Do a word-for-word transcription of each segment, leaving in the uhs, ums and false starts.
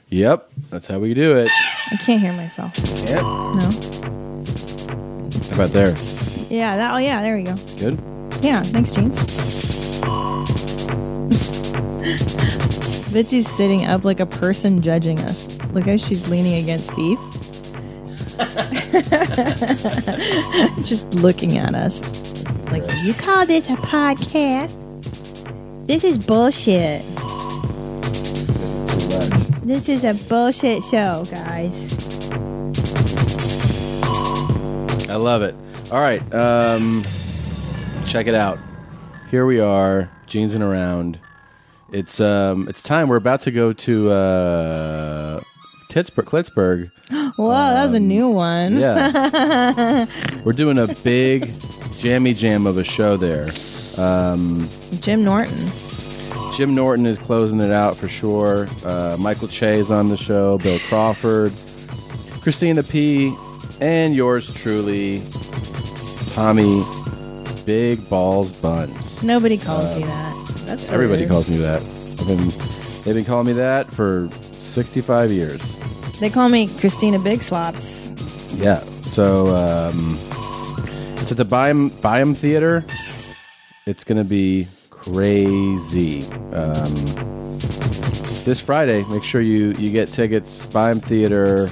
Yep, that's how we do it. I can't hear myself. Yep. No. How about there? Yeah, that. Oh, yeah, there we go. Good? Yeah, thanks, Jeans. Bitsy's sitting up like a person judging us. Look how she's leaning against Beef. Just looking at us. Like, you call this a podcast? This is bullshit. This is a bullshit show, guys. I love it. All right, um, check it out. Here we are, Jeans and Around. It's um, it's time. We're about to go to uh, Pittsburgh, Klitsburg. Whoa, um, that was a new one. Yeah. We're doing a big jammy jam of a show there. Um, Jim Norton. Jim Norton is closing it out for sure. Uh, Michael Che is on the show. Bill Crawford. Christina P. And yours truly, Tommy Big Balls Buns. Nobody calls uh, you that. That's everybody weird. calls me that. I've been, they've been calling me that for sixty-five years. They call me Christina Big Slops. Yeah. So um, it's at the Byam, Byam Theater. It's going to be crazy. Um, this Friday, make sure you, you get tickets. Byam Theater,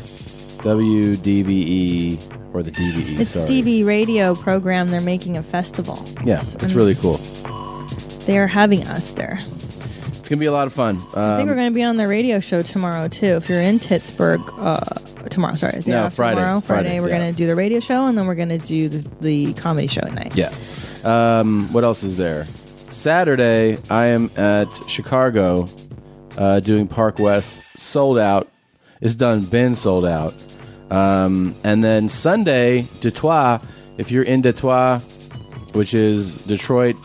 W D V E, or the D V E, It's sorry. D V radio program. They're making a festival. Yeah, it's really cool. They are having us there. It's going to be a lot of fun. Um, I think we're going to be on the radio show tomorrow, too. If you're in Pittsburgh, uh, tomorrow, sorry. No, Friday. Tomorrow, Friday, Friday, we're yeah. going to do the radio show, and then we're going to do the, the comedy show at night. Yeah. Um, what else is there? Saturday, I am at Chicago uh, doing Park West. Sold out. It's done, been sold out. Um, and then Sunday, Detroit. If you're in Detroit, which is Detroit,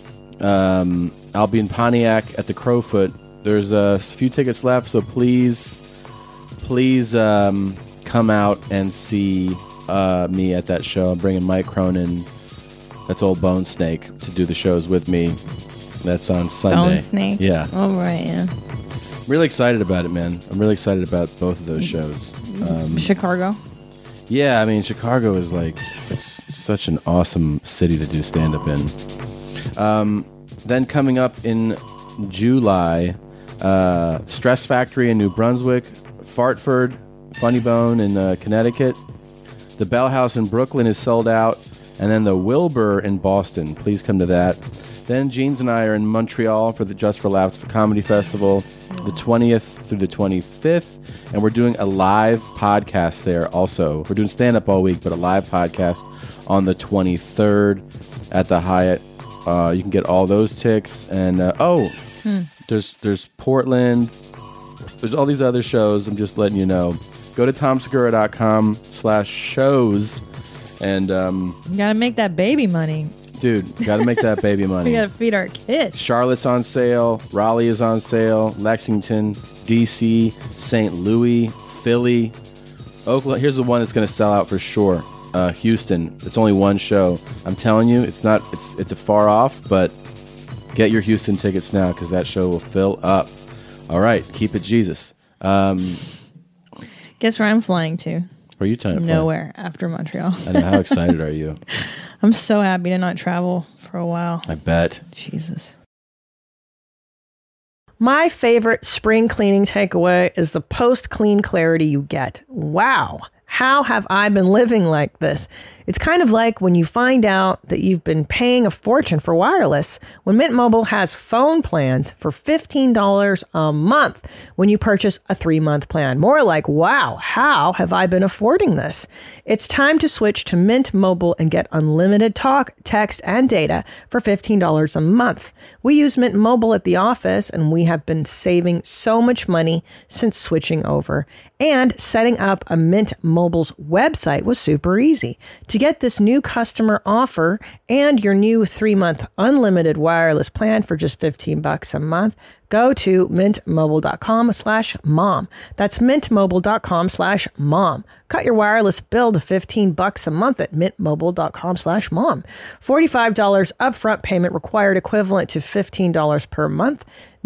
um, I'll be in Pontiac at the Crowfoot. There's a few tickets left, so please, please um, come out and see uh, me at that show. I'm bringing Mike Cronin, that's old Bone Snake, to do the shows with me. That's on Sunday. Bone Snake? Yeah. Oh, right, yeah. Really excited about it, man. I'm really excited about both of those shows. Um, Chicago? Yeah, I mean, Chicago is like it's such an awesome city to do stand-up in. Um, then coming up in July, uh, Stress Factory in New Brunswick, Fartford, Funny Bone in uh, Connecticut, the Bell House in Brooklyn is sold out, and then the Wilbur in Boston. Please come to that. Then Jeans and I are in Montreal for the Just for Laughs Comedy Festival, the twentieth through the twenty-fifth, and we're doing a live podcast there also. We're doing stand-up all week, but a live podcast on the twenty-third at the Hyatt. Uh, you can get all those tickets. And, uh, oh, hmm. there's there's Portland. There's all these other shows. I'm just letting you know. Go to tomsegura.com slash shows. And, um... you gotta make that baby money. Dude, gotta make that baby money. We gotta feed our kids. Charlotte's on sale. Raleigh is on sale. Lexington, D C, Saint Louis, Philly, Oakland. Here's the one that's gonna sell out for sure. Uh, Houston. It's only one show. I'm telling you, it's not. It's it's a far off, but get your Houston tickets now because that show will fill up. All right, keep it Jesus. Um, Guess where I'm flying to? Where are you trying to fly? Nowhere after Montreal. I know. How excited are you? I'm so happy to not travel for a while. I bet. Jesus. My favorite spring cleaning takeaway is the post-clean clarity you get. Wow. How have I been living like this? It's kind of like when you find out that you've been paying a fortune for wireless when Mint Mobile has phone plans for fifteen dollars a month when you purchase a three-month plan. More like, wow, how have I been affording this? It's time to switch to Mint Mobile and get unlimited talk, text, and data for fifteen dollars a month. We use Mint Mobile at the office, and we have been saving so much money since switching over. And setting up a Mint Mobile's website was super easy. To get this new customer offer and your new three-month unlimited wireless plan for just fifteen bucks a month, go to mintmobile.com slash mom. That's mintmobile.com slash mom. Cut your wireless bill to fifteen bucks a month at mintmobile.com slash mom. forty-five dollars upfront payment required, equivalent to fifteen dollars per month.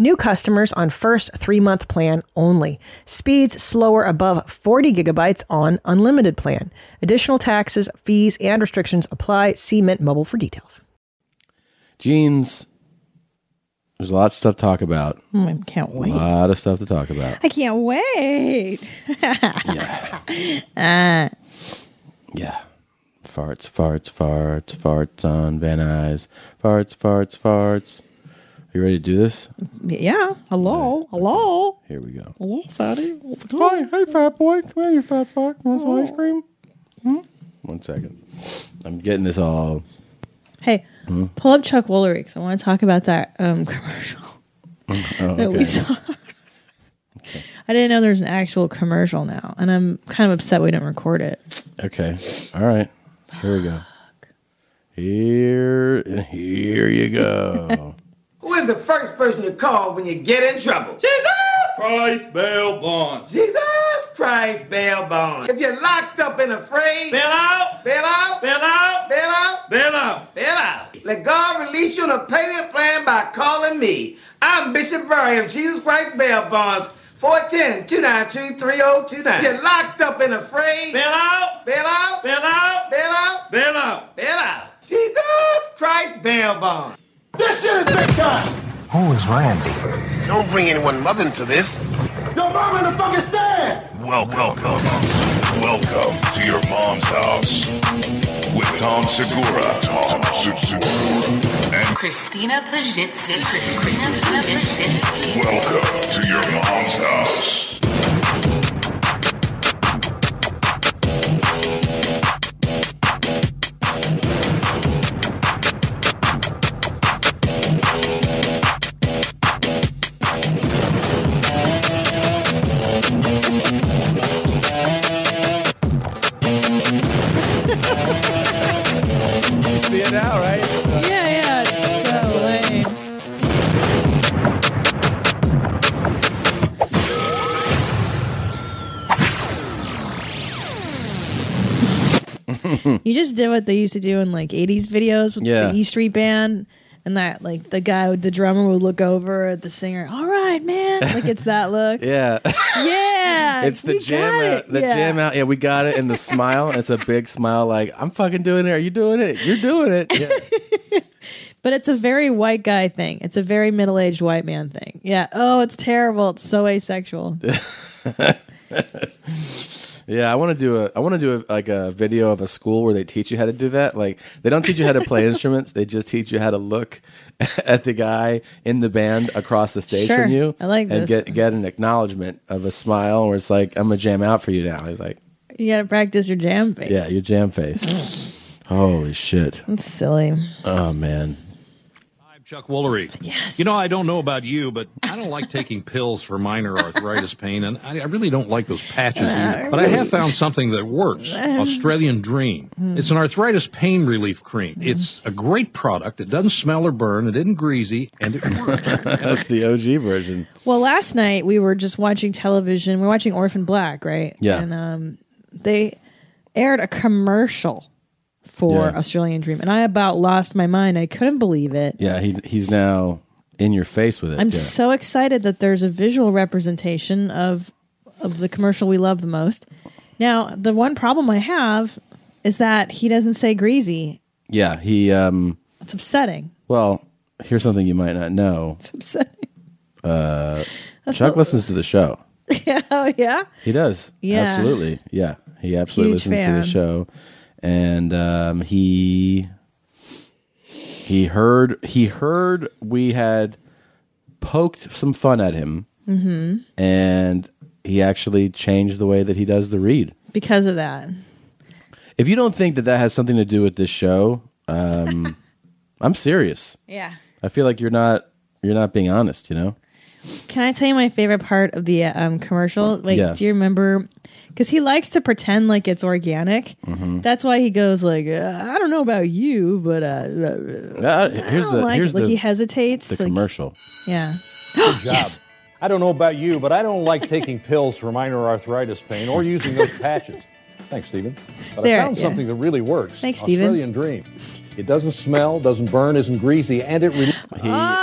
New customers on first three-month plan only. Speeds slower above forty gigabytes on unlimited plan. Additional taxes, fees, and restrictions apply. See Mint Mobile for details. Jeans, there's a lot of stuff to talk about. Oh, I can't wait. A lot of stuff to talk about. I can't wait. Yeah. uh. Yeah. Farts, farts, farts, farts on Van Nuys. Farts, farts, farts. You ready to do this? Yeah. Hello. Hello. Here we go. Hello, fatty. Hi, hey, fat boy. Come here, you fat fuck. Want some ice cream? Hmm? One second. I'm getting this all. Hey, hmm? Pull up Chuck Woolery because I want to talk about that um, commercial oh, that okay. we saw. Okay. I didn't know there's an actual commercial now, and I'm kind of upset we didn't record it. Okay. All right. Here we go. Here, here you go. Who is the first person you call when you get in trouble? Jesus Christ, bail bonds. Jesus Christ, bail bonds. If you're locked up and afraid, bail out, bail out, bail out, bail out, bail out, bail out. Let God release you on a payment plan by calling me. I'm Bishop Murray of Jesus Christ Bail Bonds. four one zero, two nine two, three zero two nine. You're locked up and afraid. Bail out, bail out, bail out, bail out, bail out, bail out. Jesus Christ, bail bond. This shit is big time. Who is Randy? Don't bring anyone mother into this. Your mom in the fucking stand. Welcome, welcome to your mom's house with Tom Segura, Tom Segura, and Christina Pajitsky. Christina Pajitsky. Welcome to your mom's house. You see it now, right? Yeah, yeah, it's so lame. You just did what they used to do in like eighties videos with Yeah. the E Street Band, and that like the guy, the drummer, would look over at the singer. All right, man, like it's that look. Yeah. Yeah, It's the we jam got out. it. The Yeah. jam out. Yeah, we got it. And the smile. It's a big smile. Like, I'm fucking doing it. Are you doing it? You're doing it. Yeah. But it's a very white guy thing. It's a very middle-aged white man thing. Yeah. Oh, it's terrible. It's so asexual. Yeah, I want to do a. I want to do a, like a video of a school where they teach you how to do that. Like, they don't teach you how to play instruments. They just teach you how to look at the guy in the band across the stage Sure. from you. I like and this. get get an acknowledgement of a smile where it's like, I'm gonna jam out for you now. He's like, You got to practice your jam face. yeah, your jam face. Holy shit. That's silly. Oh man. Chuck Woolery. Yes. You know, I don't know about you, but I don't like taking pills for minor arthritis pain, and I, I really don't like those patches either. But I have found something that works. Australian Dream. It's an arthritis pain relief cream. It's a great product. It doesn't smell or burn. It isn't greasy, and it works. That's the O G version. Well, last night we were just watching television. We were watching Orphan Black, right? Yeah. And um, they aired a commercial for Yeah. Australian Dream, and I about lost my mind. I couldn't believe it. Yeah, he he's now in your face with it. I'm yeah. so excited that there's a visual representation of of the commercial we love the most. Now, the one problem I have is that he doesn't say greasy. Yeah, he um It's upsetting. well, here's something you might not know. It's upsetting. Uh Chuck listens to the show. Yeah, oh, yeah. He does. Yeah. Absolutely. Yeah. He absolutely Huge listens fan. to the show. And um he he heard he heard we had poked some fun at him. Mm-hmm. And he actually changed the way that he does the read. Because of that. If you don't think that that has something to do with this show, um I'm serious. Yeah. I feel like you're not you're not being honest, you know? Can I tell you my favorite part of the um, commercial? Like, Yeah. do you remember? Because he likes to pretend like it's organic. Mm-hmm. That's why he goes like, uh, "I don't know about you, but uh, Uh, I here's don't the like here's it." Like the, he hesitates. the like, commercial. Yeah. Good job. Yes. I don't know about you, but I don't like taking pills for minor arthritis pain or using those patches. Thanks, Stephen. But There, I found yeah. something that really works. Thanks, Stephen. Australian Dream. It doesn't smell, doesn't burn, isn't greasy, and it. Re- He Oh,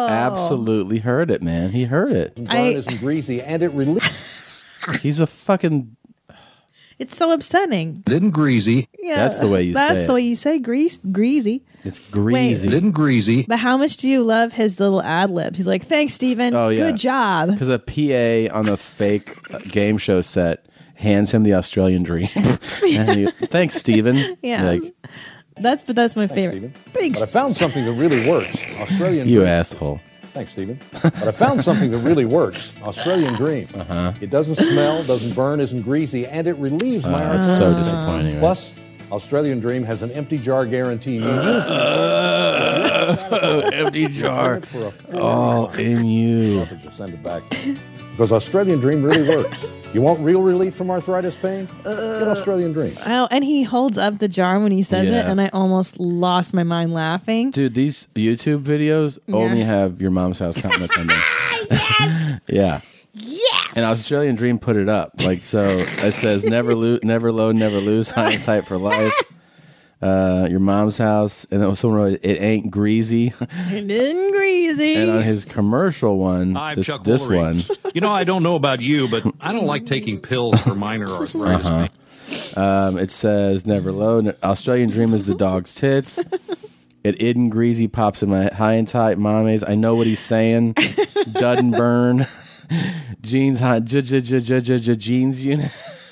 absolutely heard it, man. He heard it. Burn I- isn't greasy, and it releases. He's a fucking. It's so upsetting. Didn't greasy. Yeah, That's the way you say That's it. the way you say grease, greasy. It's greasy. Didn't greasy. But how much do you love his little ad libs? He's like, "Thanks, Steven. Oh, yeah. Good job." Because a P A on the fake uh, game show set hands him the Australian dream. And he, thanks, Steven. Yeah. Like, That's but that's my favorite. Steven. Thanks. But I found something that really works. Australian you dream. asshole. Thanks, Stephen. But I found something that really works. Australian dream. Uh-huh. It doesn't smell, doesn't burn, isn't greasy, and it relieves my Uh, arthritis. that's so disappointing. Right? Plus, Australian Dream has an empty jar guarantee. You use it. Uh, empty jar. For a full All refund. in you. I'll just send it back. Because Australian Dream really works. You want real relief from arthritis pain? Get Australian Dream. Oh, and he holds up the jar when he says it, Yeah. and I almost lost my mind laughing. Dude, these YouTube videos Yeah. only have your mom's house comments on them. Yes. Yeah. Yes. And Australian Dream put it up. Like, so it says, never lose, never load, never lose, high and tight for life. Uh, your mom's house. And then someone wrote, it ain't greasy. It isn't greasy. And on his commercial one, I'm this, Chuck this Woolery. one. You know, I don't know about you, but I don't like taking pills for minor arthritis. Uh-huh. Um, it says, never load. Australian Dream is the dog's tits. It isn't greasy, pops in my high and tight mommies. I know what he's saying. Doesn't burn. Jeans hot. J j j j j j jeans unit.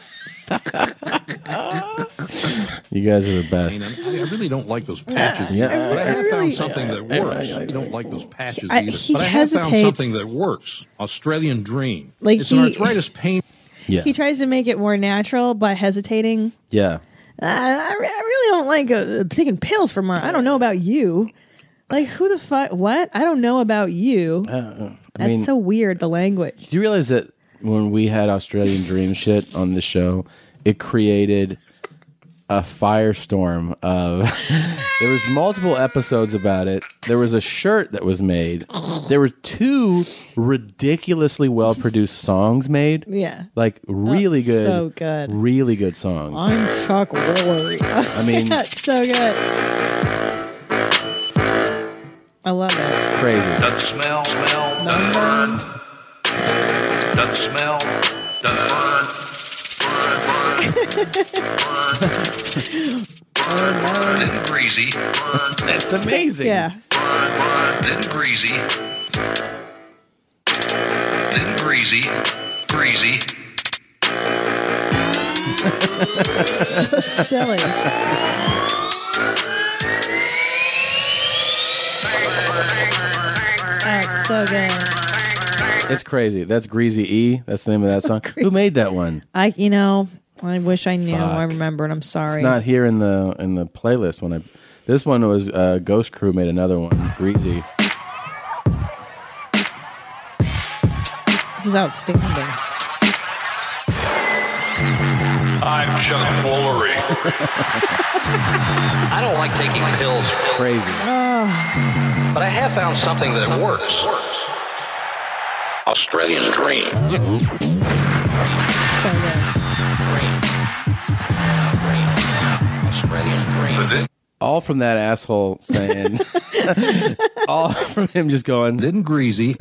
You guys are the best. I, I really don't like those patches. Yeah. But I have really- found something that works. I don't like those patches I- either. he but I have found hesitates. something that works. Australian Dream. Like it's he- an arthritis pain. Yeah. He tries to make it more natural by hesitating. Yeah. Uh, I, re- I really don't like uh, taking pills for my. I don't know about you. Like, who the fuck? What? I don't know about you. Uh, I That's mean, so weird, the language. do you realize that when we had Australian Dream shit on the show, it created a firestorm of there was multiple episodes about it. There was a shirt that was made. There were two ridiculously well produced songs made. Yeah. Like really That's good. so good. Really good songs. I'm Chuck Woolery. I mean, That's so good. I love it. crazy. Doesn't smell, smell, doesn't burn. Doesn't smell, doesn't burn. Burn, burn. Burn, burn. Isn't greasy. Burn. That's amazing. Yeah. Burn, burn. Isn't greasy. Isn't greasy. Greasy. So silly. That's so good. It's crazy. That's Greasy E. That's the name of that song. Who made that one? I, you know, I wish I knew. Fuck. I remembered. I'm sorry. It's not here in the in the playlist. When I this one was uh, Ghost Crew made another one. Greasy. This is outstanding. I'm Chuck Woolery. I don't like taking pills, Crazy. but I have found something that works. Australian Dream. So good. Australian Dream. This All from that asshole saying. All from him just going. Didn't greasy.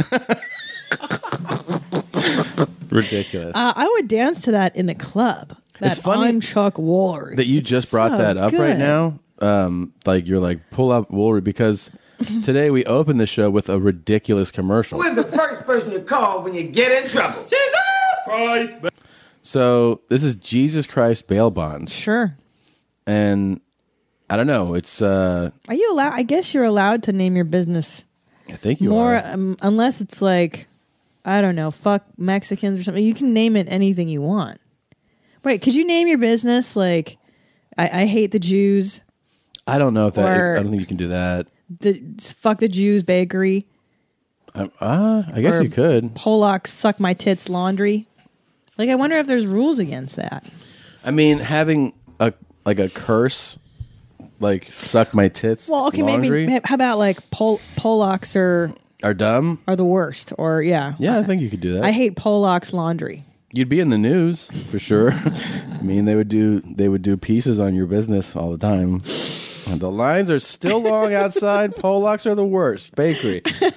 Ridiculous. Uh, I would dance to that in a club. That It's funny I'm Chuck Woolery. that you It's just brought so that up right good. now. Um, like you're like pull up Woolery because today we opened the show with a ridiculous commercial. Who's the first person you call when you get in trouble? Jesus Christ! So this is Jesus Christ bail bonds, Sure. and I don't know. It's uh, Are you allowed? I guess you're allowed to name your business I think you more, are. um, unless it's like, I don't know, fuck Mexicans or something. You can name it anything you want. Right? Could you name your business like, I, I hate the Jews, I don't know if that. or- I don't think you can do that. the fuck the Jews bakery, Um, uh, I guess Or- you could. Pollock suck my tits laundry. Like, I wonder if there's rules against that. I mean, having a like a curse, like suck my tits. Well, okay, laundry maybe. How about like Pol- Pollocks are are dumb. are the worst, or yeah, Yeah, I think you could do that. I hate Pollock's laundry. You'd be in the news for sure. I mean, they would do they would do pieces on your business all the time. And the lines are still long outside. Polacks are the worst bakery.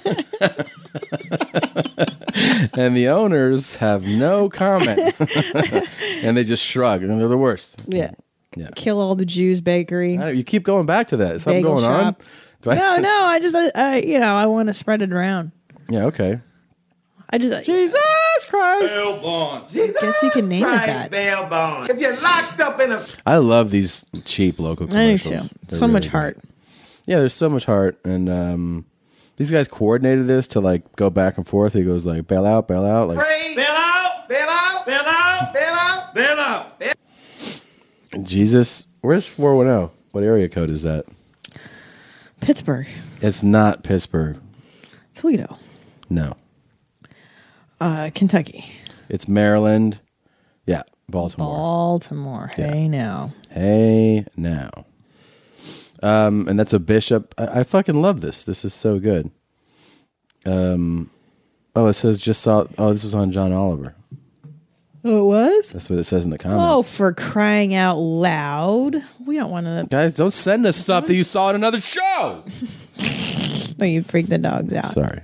And the owners have no comment. And they just shrug. And they're the worst. Yeah. Yeah. Kill all the Jews bakery. You keep going back to that. Is something Bagel going shop. on? Do I- No, no. I just, I, I, you know, I want to spread it around. Yeah, okay. I just, Jesus Christ. Bail bonds. I guess you can name it Christ, that. bail bonds. If you're locked up in a I love these cheap local I do commercials. too. They're So much really heart. good. Yeah, there's so much heart. And um, these guys coordinated this to like go back and forth. He goes like, bail out, bail out. Like, bail out, bail out, bail out, bail out, bail out. Bail Jesus. Where's four one zero? What area code is that? Pittsburgh. It's not Pittsburgh. Toledo. No. Uh, Kentucky. It's Maryland. Yeah, Baltimore. Baltimore. Hey now. Hey now. Um, and that's a bishop. I, I fucking love this. This is so good. Um, oh, it says just saw. Oh, this was on John Oliver. Oh, it was? That's what it says in the Oh, comments. for crying out loud. We don't want to. Guys, don't send us stuff that you saw in another show. No, you freak the dogs out. Sorry.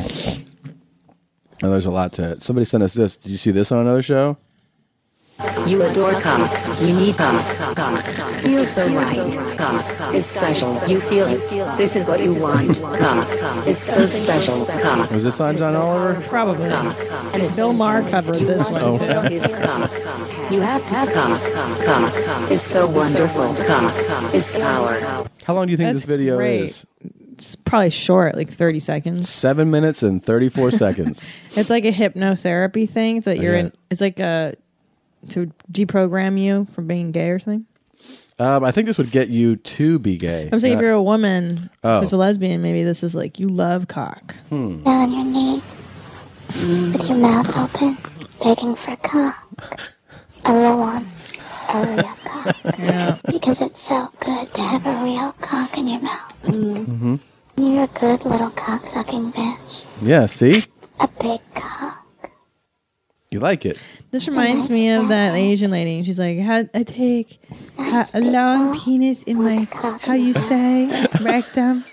Oh, there's a lot to it. Somebody sent us this. Did you see this on another show? You adore cock. You need cock. Cock. Feels so right. Cock. It's special. You feel this is what you want. Cock. It's so special. Cock. Was this on John Oliver? Probably. And Bill Maher covered this one Oh. too. Is cock. You have to have cock. Cock. It's so wonderful. Cock. It's power. How long do you think That's this video great. is? It's probably short, like thirty seconds. Seven minutes and thirty-four seconds. It's like a hypnotherapy thing that you're Okay. in. It's like a to deprogram you from being gay or something. Um, I think this would get you to be gay. I'm saying if Not- you're a woman Oh. who's a lesbian, maybe this is like you love cock. Hmm. Down on your knees, with your mouth open, begging for cock. A real one. A real cock. Yeah. Because it's so good to have a real cock in your mouth. Mm. Mm-hmm. You're a good little cock-sucking bitch. Yeah, see? A big cock. You like it. This reminds me of that Asian lady. She's like, how, I take ha- a long penis in my, how you say, rectum.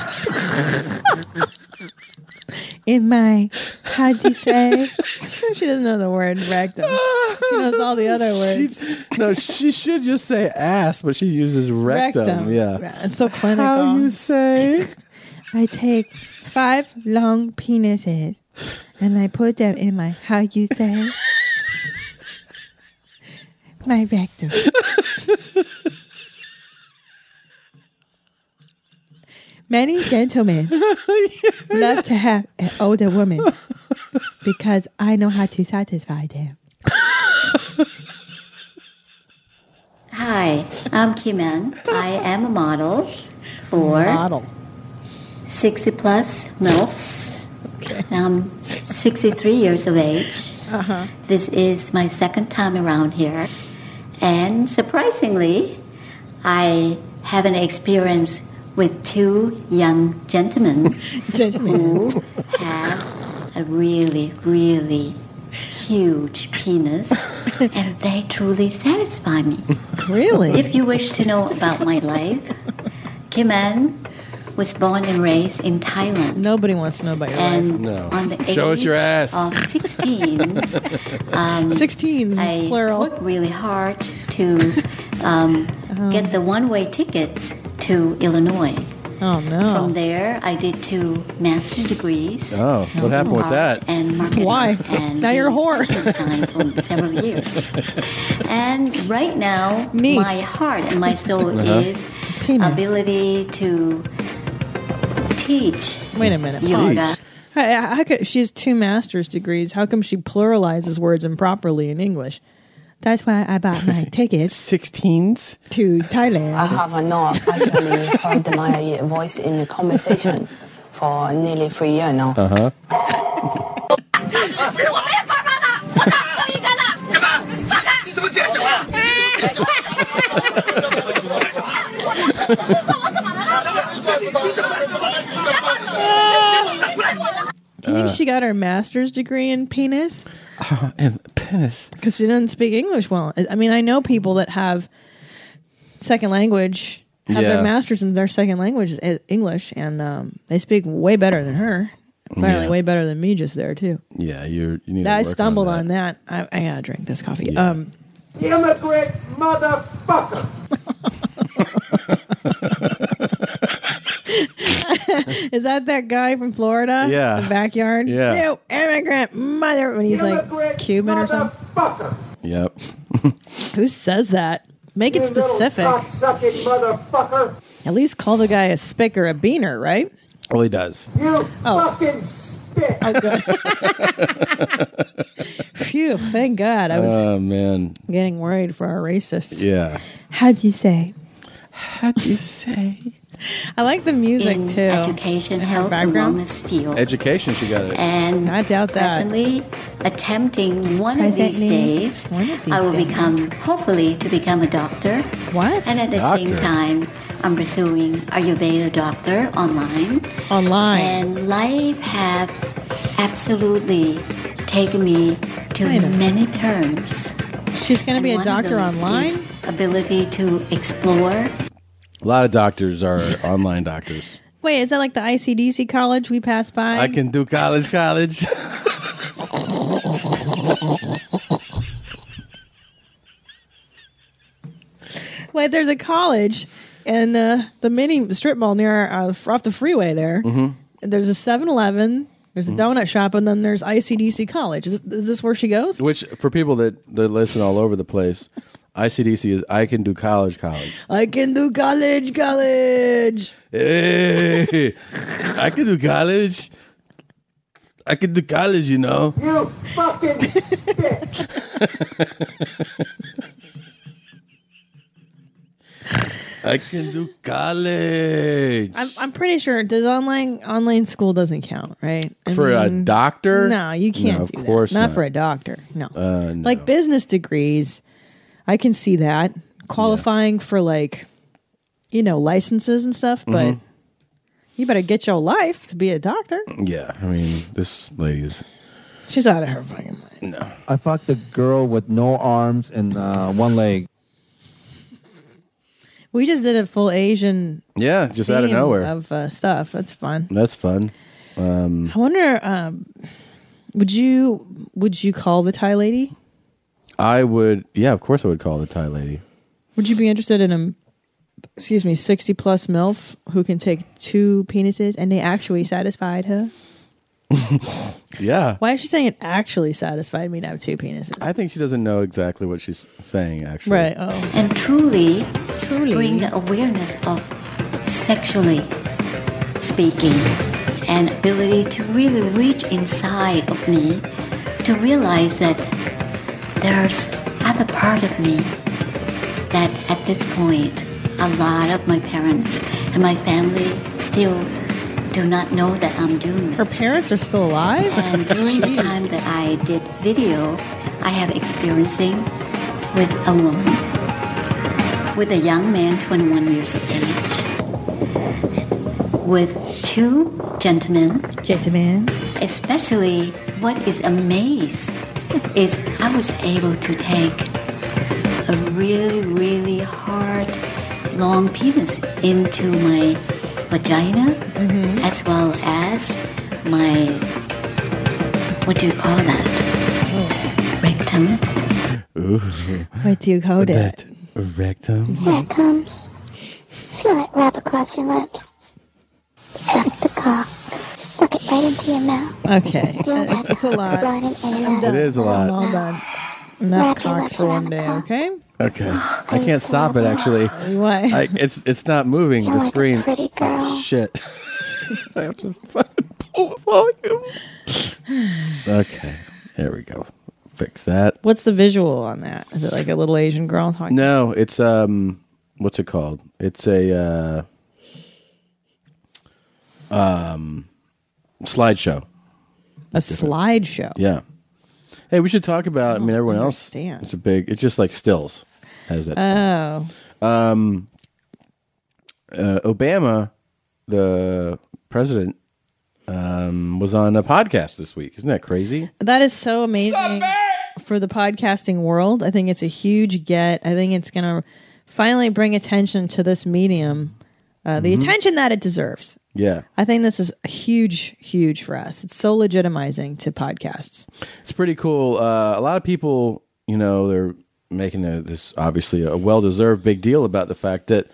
In my, how do you say? She doesn't know the word rectum. She knows all the other words. She, no, she should just say ass, but she uses rectum. Rectum. Yeah. It's so clinical. How you say? I take five long penises and I put them in my, how you say? My rectum. Many gentlemen love to have an older woman because I know how to satisfy them. Hi, I'm Kim Ann. I am a model for Model. sixty plus MILFs. Okay. I'm sixty-three years of age. Uh-huh. This is my second time around here. And surprisingly, I have an experience with two young gentlemen who have a really, really huge penis, and they truly satisfy me. Really? If you wish to know about my life, Kim Ann was born and raised in Thailand. Nobody wants to know about your And life. on the Show us age your ass. of sixteen, um, sixteens, I plural. worked really hard to um, get the one-way tickets to Illinois. Oh, no. From there, I did two master's degrees. Oh, what happened with art that? And marketing. Why? And Now you're a whore. fashion design for several years. And right now, Neat. my heart and my soul Uh-huh. is Penis. ability to teach Wait a minute. yoga. Pause. How, how could, she has two master's degrees. How come she pluralizes words improperly in English? That's why I bought my tickets. Sixteens to Thailand. I have not actually heard my voice in the conversation for nearly three years now. Uh huh. Do you think she got her master's degree in penis? Oh, and penis. Because she doesn't speak English well. I mean, I know people that have second language have Yeah. their masters in their second language is English, and um, they speak way better than her. Apparently, Yeah. way better than me just there too. Yeah, you're. You need. I to work stumbled on on that. I, I gotta drink this coffee. Yeah. Um, Immigrant motherfucker. is that that guy from Florida? Yeah. the backyard. Yeah. You immigrant mother. When he's like Cuban or something. that. Yep. Who says that? Make it specific. Sucking motherfucker. At least call the guy a spick or a beaner, right? Well, he does. You Oh. fucking spit. Oh, good. Phew! Thank God. I was Oh man. getting worried for our racists. Yeah. How'd you say? How'd you say? I like the music in too. education, health, and background? wellness field. Education, she got it. And I doubt that. presently attempting one of these Presently, days, one of these I will days. become, hopefully, to become a doctor. What? And at the same Doctor? time, I'm pursuing Ayurveda doctor online. Online. And life have absolutely taken me to Kind of. many turns. She's going to And be a one of doctor those online? is ability to explore. A lot of doctors are online doctors. Wait, is that like the I C D C college we passed by? I can do college, college. Wait, there's a college and the the mini strip mall near uh, off the freeway there. Mhm. There's a seven eleven, there's a donut shop, and then there's I C D C college. Is, is this where she goes? Which, for people that, that listen all over the place, I C D C is I can do college, college. I can do college, college. Hey, I can do college. I can do college, you know. You fucking spit. I can do college. I'm I'm pretty sure does online online school doesn't count, right? I For a mean, doctor? No, you can't No, of do course that. Not, not. for a doctor. No. Uh, no. Like business degrees, I can see that qualifying for like, you know, licenses and stuff. But Mhm. you better get your life to be a doctor. Yeah, I mean, this lady's. She's out of her fucking mind. No. I fucked a girl with no arms and uh, one leg. We just did a full Asian. Yeah, just out of theme nowhere. of uh, stuff. That's fun. That's fun. Um, I wonder. Um, would you would you call the Thai lady? I would, yeah, of course I would call the Thai lady. Would you be interested in a, excuse me, sixty plus MILF who can take two penises and they actually satisfied her? Yeah. Why is she saying it actually satisfied me to have two penises? I think she doesn't know exactly what she's saying, actually. Right. Oh. And truly, truly bring the awareness of sexually speaking and ability to really reach inside of me to realize that there's other part of me that at this point a lot of my parents and my family still do not know that I'm doing this. Her parents are still alive? And during the Jeez. time that I did video, I have experiencing with a woman, with a young man, twenty-one years of age, with two gentlemen. Gentlemen. Especially what is amazed is I was able to take a really, really hard, long penis into my vagina, as well as my, what do you call that? Rectum. Ooh. What do you call that? Rectum. Here it comes. Feel it wrap across your lips. Suck the cock. Suck it right into your mouth. Okay. Feel Uh, it's, it's a lot. running in and I'm out. done. It is a lot. I'm all done. Enough cocks for one day, okay? Okay. I can't stop it, actually. Why? I, it's it's not moving, You're the like a screen. pretty girl. Oh, shit. I have to fucking pull the volume. Okay. There we go. Fix that. What's the visual on that? Is it like a little Asian girl talking? No, it's um, what's it called? It's a uh, um, slideshow. A slideshow. Yeah. Hey, we should talk about. I mean, everyone else. understand. It's a big. It's just like stills. Has that? Oh. Um. Uh, Obama, the president, um, was on a podcast this week. Isn't that crazy? That is so amazing for the podcasting world. I think it's a huge get. I think it's going to finally bring attention to this medium, uh, the Mhm. attention that it deserves. Yeah. I think this is huge, huge for us. It's so legitimizing to podcasts. It's pretty cool. Uh, a lot of people, you know, they're making a, this obviously a well-deserved big deal about the fact that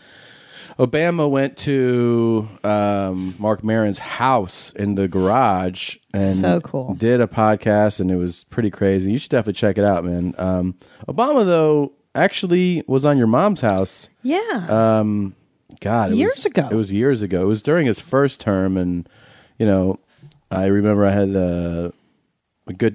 Obama went to um, Mark Maron's house in the garage and So cool. did a podcast, and it was pretty crazy. You should definitely check it out, man. Um, Obama, though, actually was on your mom's house. Yeah. Um, God, it Years was, ago. It was years ago. It was during his first term, and you know, I remember I had uh, a good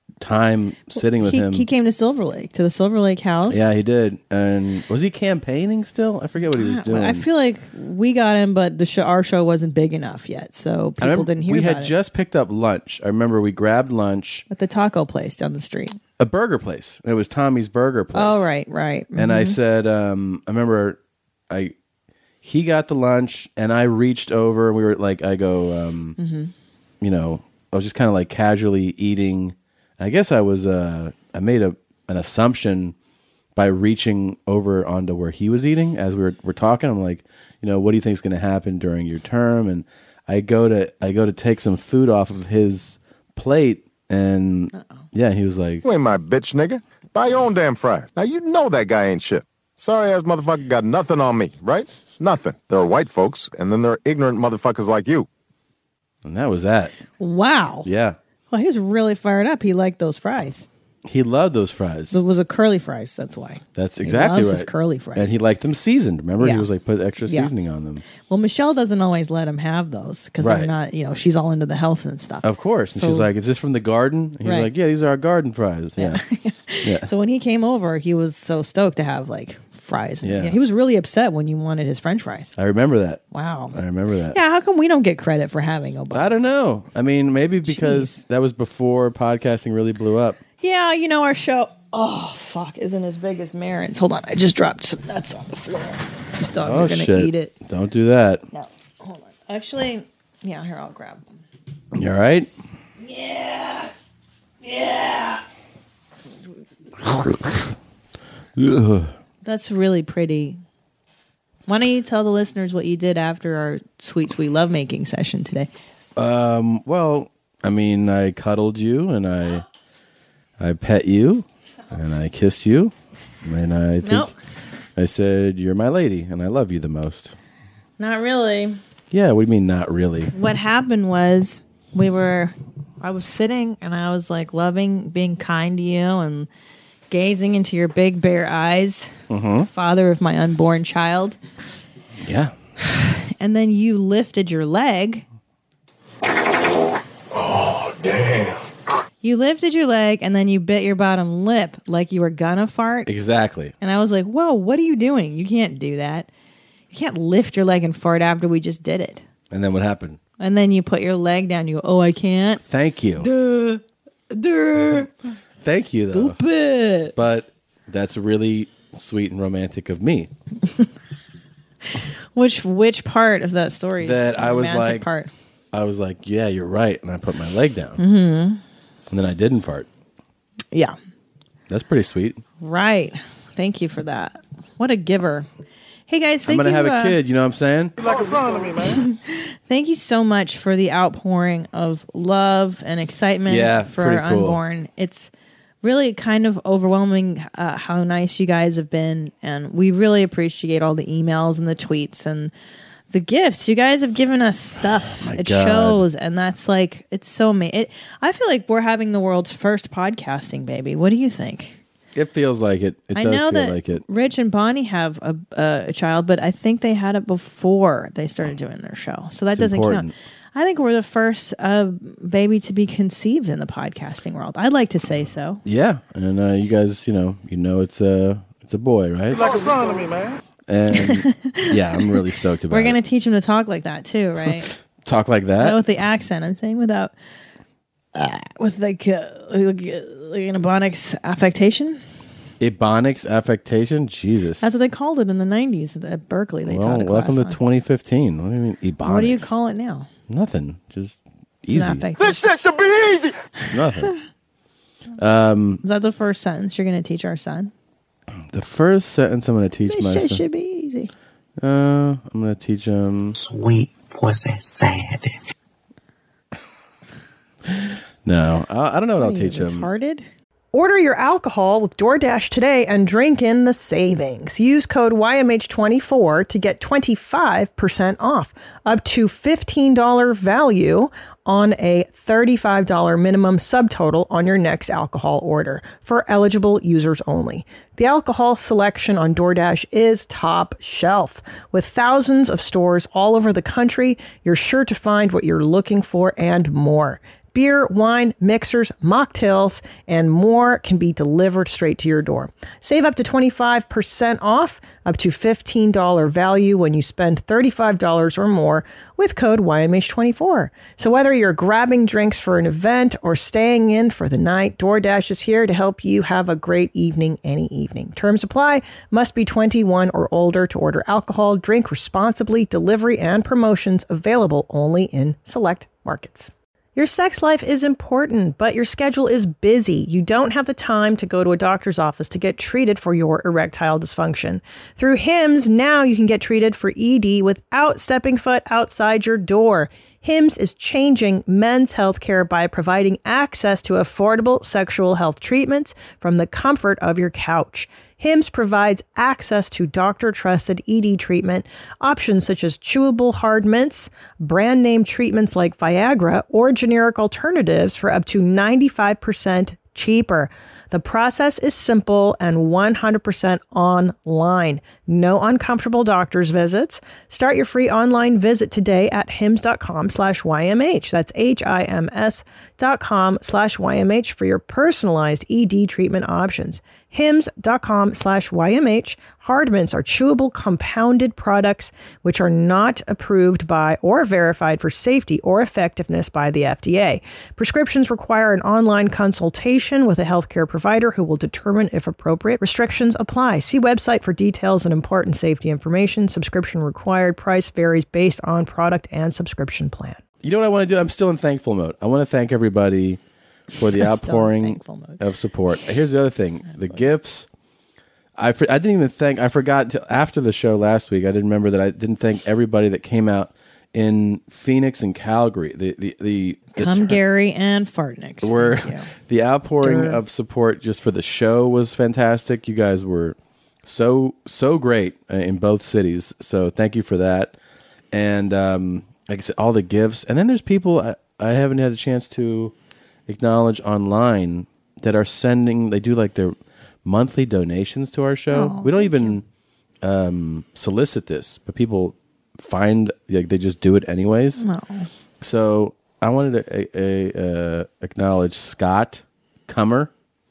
time sitting with he, him. he came to Silver Lake, to the Silver Lake house. Yeah, he did. And was he campaigning still? I forget what he was doing. I feel like we got him, but the show, our show wasn't big enough yet, so I people remember didn't hear we about had it. just picked up lunch. I remember we grabbed lunch, At the taco place down the street. a burger place. It was Tommy's Burger Place. Oh, right, right. And I Mhm. said, um, I remember I he got the lunch, and I reached over, and we were like, I go, um, Mhm. you know, I was just kind of like casually eating. I guess I was, uh, I made a an assumption by reaching over onto where he was eating as we were, were talking. I'm like, you know, what do you think is going to happen during your term? And I go to, I go to take some food off of his plate, and yeah, he was like, You ain't my bitch, nigga. Buy your own damn fries. Now, you know that guy ain't shit. Sorry ass motherfucker got nothing on me, right? Nothing. There are white folks, and then there are ignorant motherfuckers like you. and that was that. Wow. Yeah. Well, he was really fired up. He liked those fries. He loved those fries. It was a curly fries, that's why. That's He exactly loves right. his curly fries. And he liked them seasoned. Remember, Yeah. he was like, put extra Yeah. seasoning on them. Well, Michelle doesn't always let him have those because Right. they're not, you know, she's all into the health and stuff. Of course. And So- she's like, is this from the garden? And he's Right. like, yeah, these are our garden fries. Yeah. Yeah. So when he came over, he was so stoked to have like fries. And, Yeah. yeah, he was really upset when you wanted his French fries. I remember that. Wow. I remember that. Yeah, how come we don't get credit for having Obama? I don't know. I mean, maybe because that was before podcasting really blew up. Yeah, you know, our show, oh, fuck, isn't as big as Marin's. Hold on, I just dropped some nuts on the floor. These dogs oh, are going to shit. eat it. Don't do that. No, hold on. Actually, yeah, here, I'll grab them. You all right? Yeah. Yeah. Ugh. That's really pretty. Why don't you tell the listeners what you did after our sweet, sweet lovemaking session today? Um, well, I mean, I cuddled you, and I I pet you, and I kissed you, and I think Nope. I said, you're my lady, and I love you the most. Not really. Yeah, what do you mean, not really? What happened was we were, I was sitting and I was like loving being kind to you and gazing into your big bare eyes, Mhm. father of my unborn child. Yeah. And then you lifted your leg. Oh, damn. You lifted your leg and then you bit your bottom lip like you were gonna fart. Exactly. And I was like, whoa, what are you doing? You can't do that. You can't lift your leg and fart after we just did it. And then what happened? And then you put your leg down. You go, oh, I can't. Thank you. Duh. Duh. Thank you, though. Stupid. But that's really sweet and romantic of me. Which which part of that story is That the I was romantic like, part? I was like, yeah, you're right. And I put my leg down. Mhm. And then I didn't fart. Yeah. That's pretty sweet. Right. Thank you for that. What a giver. Hey guys, I'm thank going to you. have a uh, kid. You know what I'm saying? Like a son to me, man. Thank you so much for the outpouring of love and excitement Yeah, for pretty our cool. unborn. It's really kind of overwhelming uh, how nice you guys have been, and we really appreciate all the emails and the tweets and the gifts. You guys have given us stuff. it God. shows, and that's like it's so amazing. It, I feel like we're having the world's first podcasting baby. What do you think? It feels like it. It I does know feel that like it. Rich and Bonnie have a, uh, a child, but I think they had it before they started doing their show, so that It's doesn't important. count. I think we're the first uh, baby to be conceived in the podcasting world. I'd like to say so. Yeah. And uh, you guys, you know, you know it's a, it's a boy, right? Like a son to me, man. And yeah, I'm really stoked about We're it. going to teach him to talk like that too, right? Talk like Not that? with the accent. I'm saying without, uh, with like, uh, like, uh, like an ebonics affectation. Ebonics affectation? Jesus. That's what they called it in the nineties at Berkeley. They well, taught a welcome class to on. twenty fifteen. What do you mean ebonics? What do you call it now? Nothing. Just It's an easy. affectation. This shit should be easy. Nothing. Um, Is that the first sentence you're going to teach our son? the first sentence I'm going to teach This my shit son. should be easy. Uh, I'm going to teach him. Sweet pussy sad. No, I, I don't know what, What I'll are you, teach him. retarded? Order your alcohol with DoorDash today and drink in the savings. Use code Y M H twenty-four to get twenty-five percent off, up to fifteen dollars value on a thirty-five dollars minimum subtotal on your next alcohol order for eligible users only. The alcohol selection on DoorDash is top shelf. With thousands of stores all over the country, you're sure to find what you're looking for and more. Beer, wine, mixers, mocktails, and more can be delivered straight to your door. Save up to twenty-five percent off, up to fifteen dollars value when you spend thirty-five dollars or more with code Y M H twenty-four. So whether you're grabbing drinks for an event or staying in for the night, DoorDash is here to help you have a great evening any evening. Terms apply. Must be twenty-one or older to order alcohol. Drink responsibly. Delivery and promotions available only in select markets. Your sex life is important, but your schedule is busy. You don't have the time to go to a doctor's office to get treated for your erectile dysfunction. Through Hims, now you can get treated for E D without stepping foot outside your door. Hims is changing men's healthcare by providing access to affordable sexual health treatments from the comfort of your couch. Hims provides access to doctor-trusted E D treatment options such as chewable hard mints, brand name treatments like Viagra, or generic alternatives for up to ninety-five percent cheaper. The process is simple and one hundred percent online. No uncomfortable doctor's visits. Start your free online visit today at hims.com slash YMH. That's H-I-M-S dot com slash YMH for your personalized E D treatment options. Hims.com slash YMH. Hard mints are chewable compounded products which are not approved by or verified for safety or effectiveness by the F D A. Prescriptions require an online consultation with a healthcare provider who will determine if appropriate. Restrictions apply. See website for details and important safety information. Subscription required. Price varies based on product and subscription plan. You know what I want to do? I'm still in thankful mode. I want to thank everybody for the I'm still in outpouring thankful mode. of support. Here's the other thing: the gifts. I for, I didn't even thank. I forgot till after the show last week. I didn't remember that I didn't thank everybody that came out in Phoenix and Calgary. The the the, the Come Gary and Fartnix. were Thank you. the outpouring Durr. of support just for the show was fantastic. You guys were so so great uh, in both cities. So thank you for that. And um, like I said, all the gifts. And then there's people I, I haven't had a chance to acknowledge online that are sending. They do like their monthly donations to our show. Oh, we don't even um, solicit this, but people find like they just do it anyways. No. So I wanted to a, a, uh, acknowledge Scott Cummer.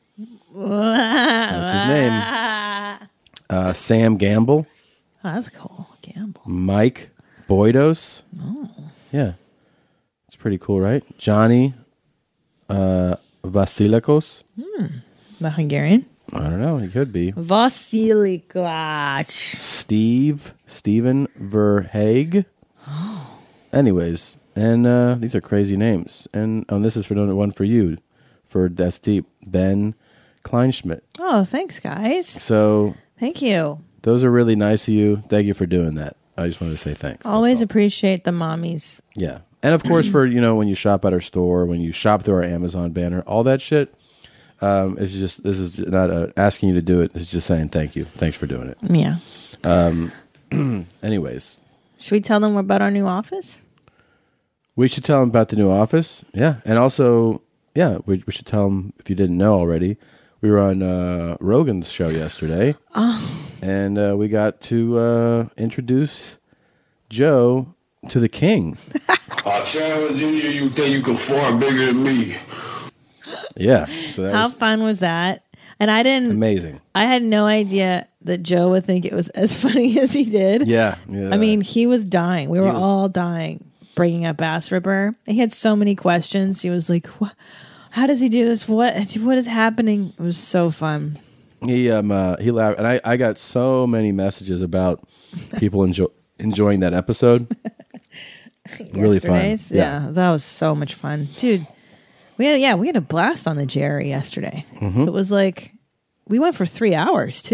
That's his name. Uh, Sam Gamble. Oh, that's cool. Gamble. Mike Boydos. Oh. Yeah. It's pretty cool, right? Johnny uh, Vasilikos. Hmm. The Hungarian? I don't know. He could be. Vasilikovac. Steve. Stephen Verhaeg. Anyways. And uh, these are crazy names. And oh, this is for one for you. For That's Deep. Ben Kleinschmidt. Oh, thanks, guys. So Thank you. those are really nice of you. Thank you for doing that. I just wanted to say thanks. Always appreciate the mommies. Yeah. And of course, for, you know, when you shop at our store, when you shop through our Amazon banner, all that shit, um, it's just, this is not uh, asking you to do it. It's just saying thank you. Thanks for doing it. Yeah. Um, anyways, Should we tell them about our new office? we should tell them about the new office. Yeah. And also, yeah, we, we should tell them, if you didn't know already, we were on uh, Rogan's show yesterday. Oh. And uh, we got to uh, introduce Joe to the king. I challenge any of you think you can fart bigger than me. Yeah. So that How was fun was that? And I didn't. amazing. I had no idea that Joe would think it was as funny as he did. Yeah. yeah. I mean, he was dying. We were was- all dying bringing up Bass Ripper. He had so many questions. He was like, "What? How does he do this? What? What is happening?" It was so fun. He um uh, he laughed, and I, I got so many messages about people enjoy, enjoying that episode. Really fun. Yesterday's? Yeah. that was so much fun, dude. We had yeah, we had a blast on the Jerry yesterday. Mhm. It was like we went for three hours too.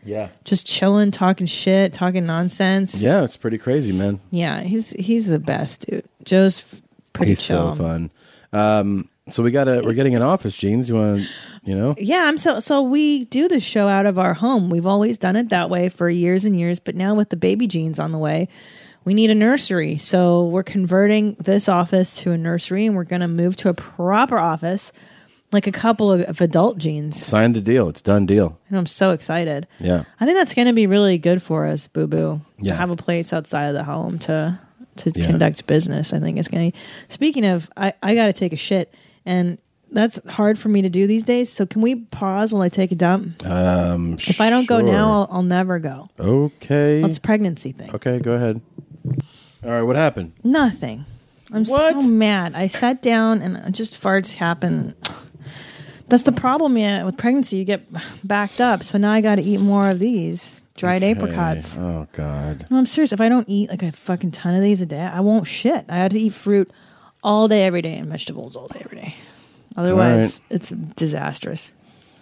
Yeah. Just chilling, talking shit, talking nonsense. Yeah, it's pretty crazy, man. Yeah, he's he's the best, dude. Joe's f- pretty He's chill. so fun. Um, so we got to we're getting an office, Jeans. You want to, you know? Yeah, I'm so so we do the show out of our home. We've always done it that way for years and years, but now with the baby Jeans on the way, we need a nursery. So we're converting this office to a nursery, and we're going to move to a proper office, like a couple of, of adult Jeans. Sign the deal. It's done deal. And I'm so excited. Yeah. I think that's going to be really good for us, Boo Boo. Yeah. To have a place outside of the home to to Yeah. conduct business. I think it's going to. Speaking of, I I got to take a shit, and that's hard for me to do these days. So can we pause while I take a dump? Um, If I don't go sure. now, I'll, I'll never go. Okay. Well, it's a pregnancy thing. Okay, go ahead. All right, what happened? Nothing. I'm so mad. I sat down and just farts happen. That's the problem, yeah. With pregnancy, you get backed up. So now I got to eat more of these dried Okay. apricots. Oh God. No, I'm serious. If I don't eat like a fucking ton of these a day, I won't shit. I had to eat fruit all day, every day, and vegetables all day, every day. Otherwise, All it's disastrous.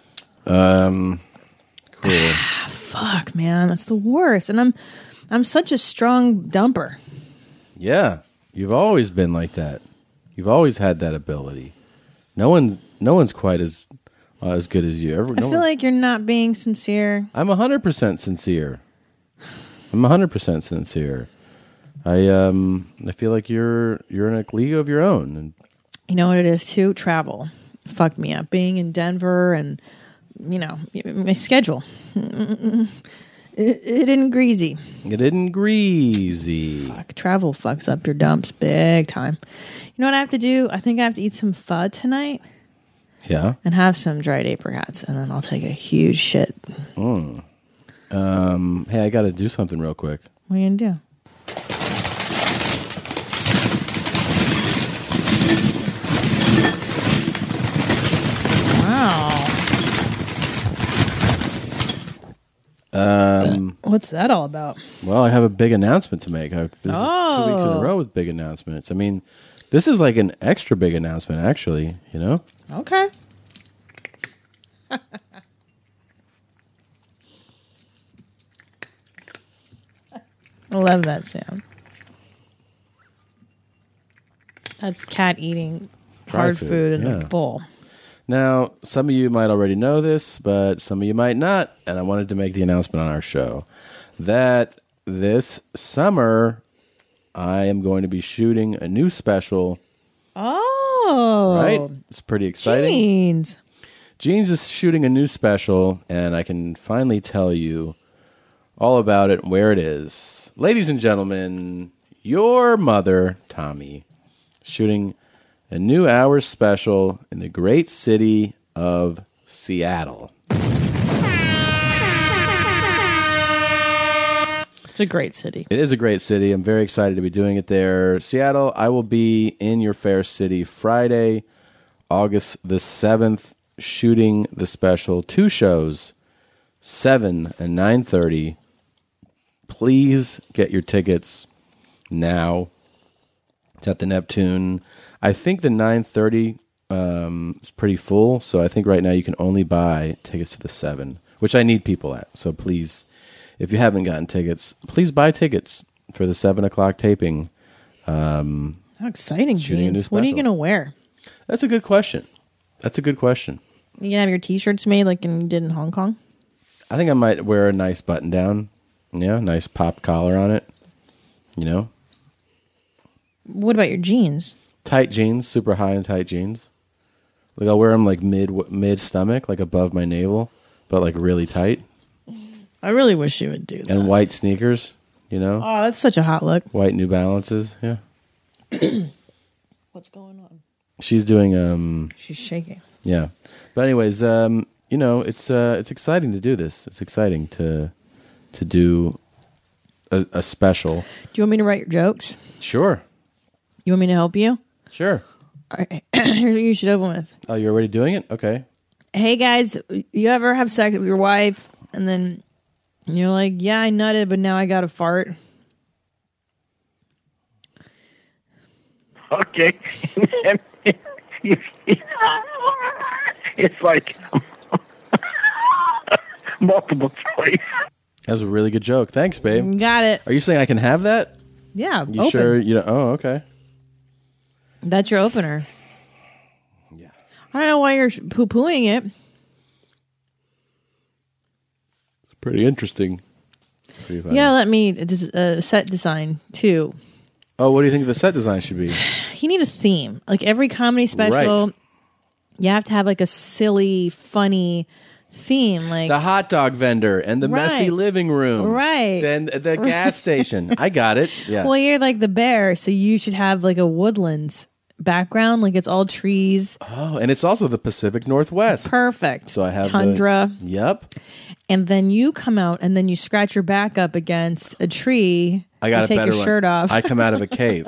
Um, cool. Fuck, man, that's the worst. And I'm, I'm such a strong dumper. Yeah, you've always been like that. You've always had that ability. No one, no one's quite as uh, as good as you. Ever, I no feel one- like you're not being sincere. I'm a hundred percent sincere. I'm a hundred percent sincere. I um, I feel like you're you're in a league of your own, and You know what it is too? Travel fucked me up. Being in Denver and, you know, my schedule. It, it isn't greasy. it isn't greasy. Fuck, travel fucks up your dumps big time. You know what I have to do? I think I have to eat some pho tonight Yeah. and have some dried apricots, and then I'll take a huge shit. Mm. Um. Hey, I got to do something real quick. What are you gonna do? Wow. Um. What's that all about? Well, I have a big announcement to make. I've, this is two weeks in a Oh. row with big announcements. I mean, this is like an extra big announcement, actually. You know. Okay. I love that sound. That's cat eating Dry hard food, food, in yeah. a bowl. Now, some of you might already know this, but some of you might not. And I wanted to make the announcement on our show that this summer I am going to be shooting a new special. Oh. Right? It's pretty exciting. Jeans. Jeans is shooting a new special, and I can finally tell you all about it and where it is. Ladies and gentlemen, your mother, Tommy, shooting a new hour special in the great city of Seattle. It's a great city. It is a great city. I'm very excited to be doing it there. Seattle, I will be in your fair city Friday, August the seventh, shooting the special. Two shows, seven and nine thirty. Please get your tickets now. It's at the Neptune. I think the nine thirty um, is pretty full, so I think right now you can only buy tickets to the seven, which I need people at. So please, if you haven't gotten tickets, please buy tickets for the seven o'clock taping. Um, How exciting, Shooting a new Jeans. What are you special. going to wear? That's a good question. That's a good question. You going to have your t-shirts made like you did in Hong Kong? I think I might wear a nice button down. Yeah, nice pop collar on it. You know? What about your jeans? Tight jeans, super high and tight jeans. Like I'll wear them like mid mid stomach, like above my navel, but like really tight. I really wish you would do that. And white sneakers, you know? Oh, that's such a hot look. White New Balances, yeah. What's going on? She's doing um She's shaking. yeah. But anyways, um you know, it's uh it's exciting to do this. It's exciting to to do a, a special. Do you want me to write your jokes? Sure. You want me to help you? Sure. All right. Here's what you should open with. Oh, you're already doing it? Okay. Hey guys, you ever have sex with your wife and then you're like, yeah, I nutted, but now I got to fart? Okay. It's like multiple choice. That was a really good joke. Thanks, babe. You got it. Are you saying I can have that? Yeah, You open. sure? You know? Oh, okay. That's your opener. Yeah. I don't know why you're poo pooing it. It's pretty interesting. Pretty funny. Yeah, let me des- uh, set design too. Oh, what do you think the set design should be? You need a theme. Like every comedy special, Right. you have to have like a silly, funny theme. Like The hot dog vendor and the messy Right. living room. Right. Then the gas station. I got it. Yeah. Well, you're like the bear, so you should have like a woodlands background, like it's all trees. Oh, and it's also the Pacific Northwest. Perfect. So I have the- Tundra. Yep. And then you come out and then you scratch your back up against a tree. I got and a take better your one. shirt off. I come out of a cave.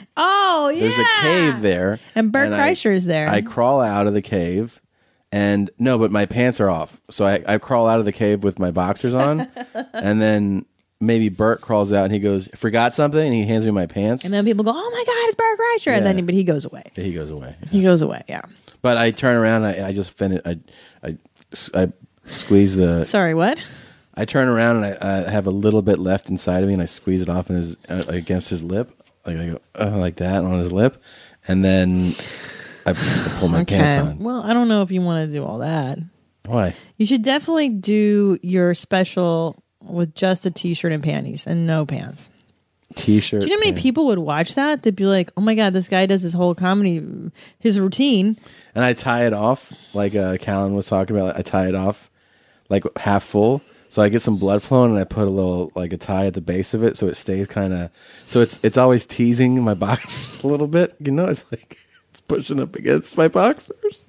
Oh, yeah. There's a cave there. And Bert I- Kreischer's there. I crawl out of the cave. And no, but my pants are off. So I, I crawl out of the cave with my boxers on. And then maybe Bert crawls out and he goes, forgot something? And he hands me my pants. And then people go, oh my God, it's Bert Kreischer. And Yeah. then but he goes away. He goes away. He goes away, yeah. But I turn around and I, I just finish. I, I, I squeeze the. Sorry, what? I turn around and I, I have a little bit left inside of me, and I squeeze it off in his uh, against his lip, like I go uh, like that on his lip, and then I, I pull my pants on. Well, I don't know if you want to do all that. Why? You should definitely do your special with just a t-shirt and panties and no pants. T-shirt. Do you know how many pants. people would watch that? They'd be like, oh my God, this guy does his whole comedy, his routine. And I tie it off like uh, Callan was talking about. I tie it off like half full. So I get some blood flowing, and I put a little like a tie at the base of it, so it stays kind of. So it's it's always teasing my boxers a little bit. You know, it's like it's pushing up against my boxers.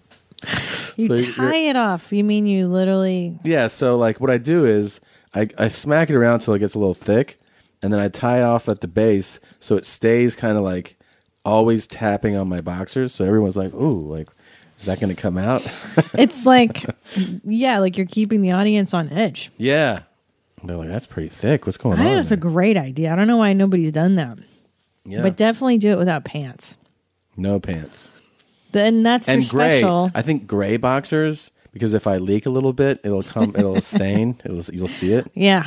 You So you're- tie it off. You mean you literally? Yeah. So like what I do is I I smack it around till it gets a little thick, and then I tie it off at the base so it stays kind of like always tapping on my boxers. So everyone's like, "Ooh, like is that going to come out?" It's like, yeah, like you're keeping the audience on edge. Yeah. They're like, that's pretty thick. What's going I think on? that's a great idea. I don't know why nobody's done that. Yeah. But definitely do it without pants. No pants. Then that's And your gray. special. I think gray boxers, because if I leak a little bit, it'll come, it'll stain. It'll, you'll see it. Yeah.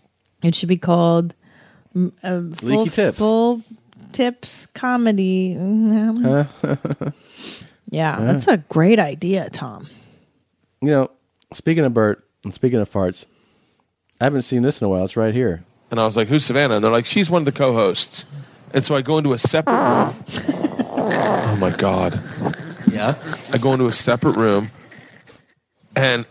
It should be called mm, uh, full, Leaky Tips. Full Tips Comedy. Mhm. Yeah, Yeah. that's a great idea, Tom. You know, speaking of Bert and speaking of farts, I haven't seen this in a while. It's right here. And I was like, who's Savannah? And they're like, she's one of the co-hosts. And so I go into a separate room. Oh, my God. Yeah? I go into a separate room, and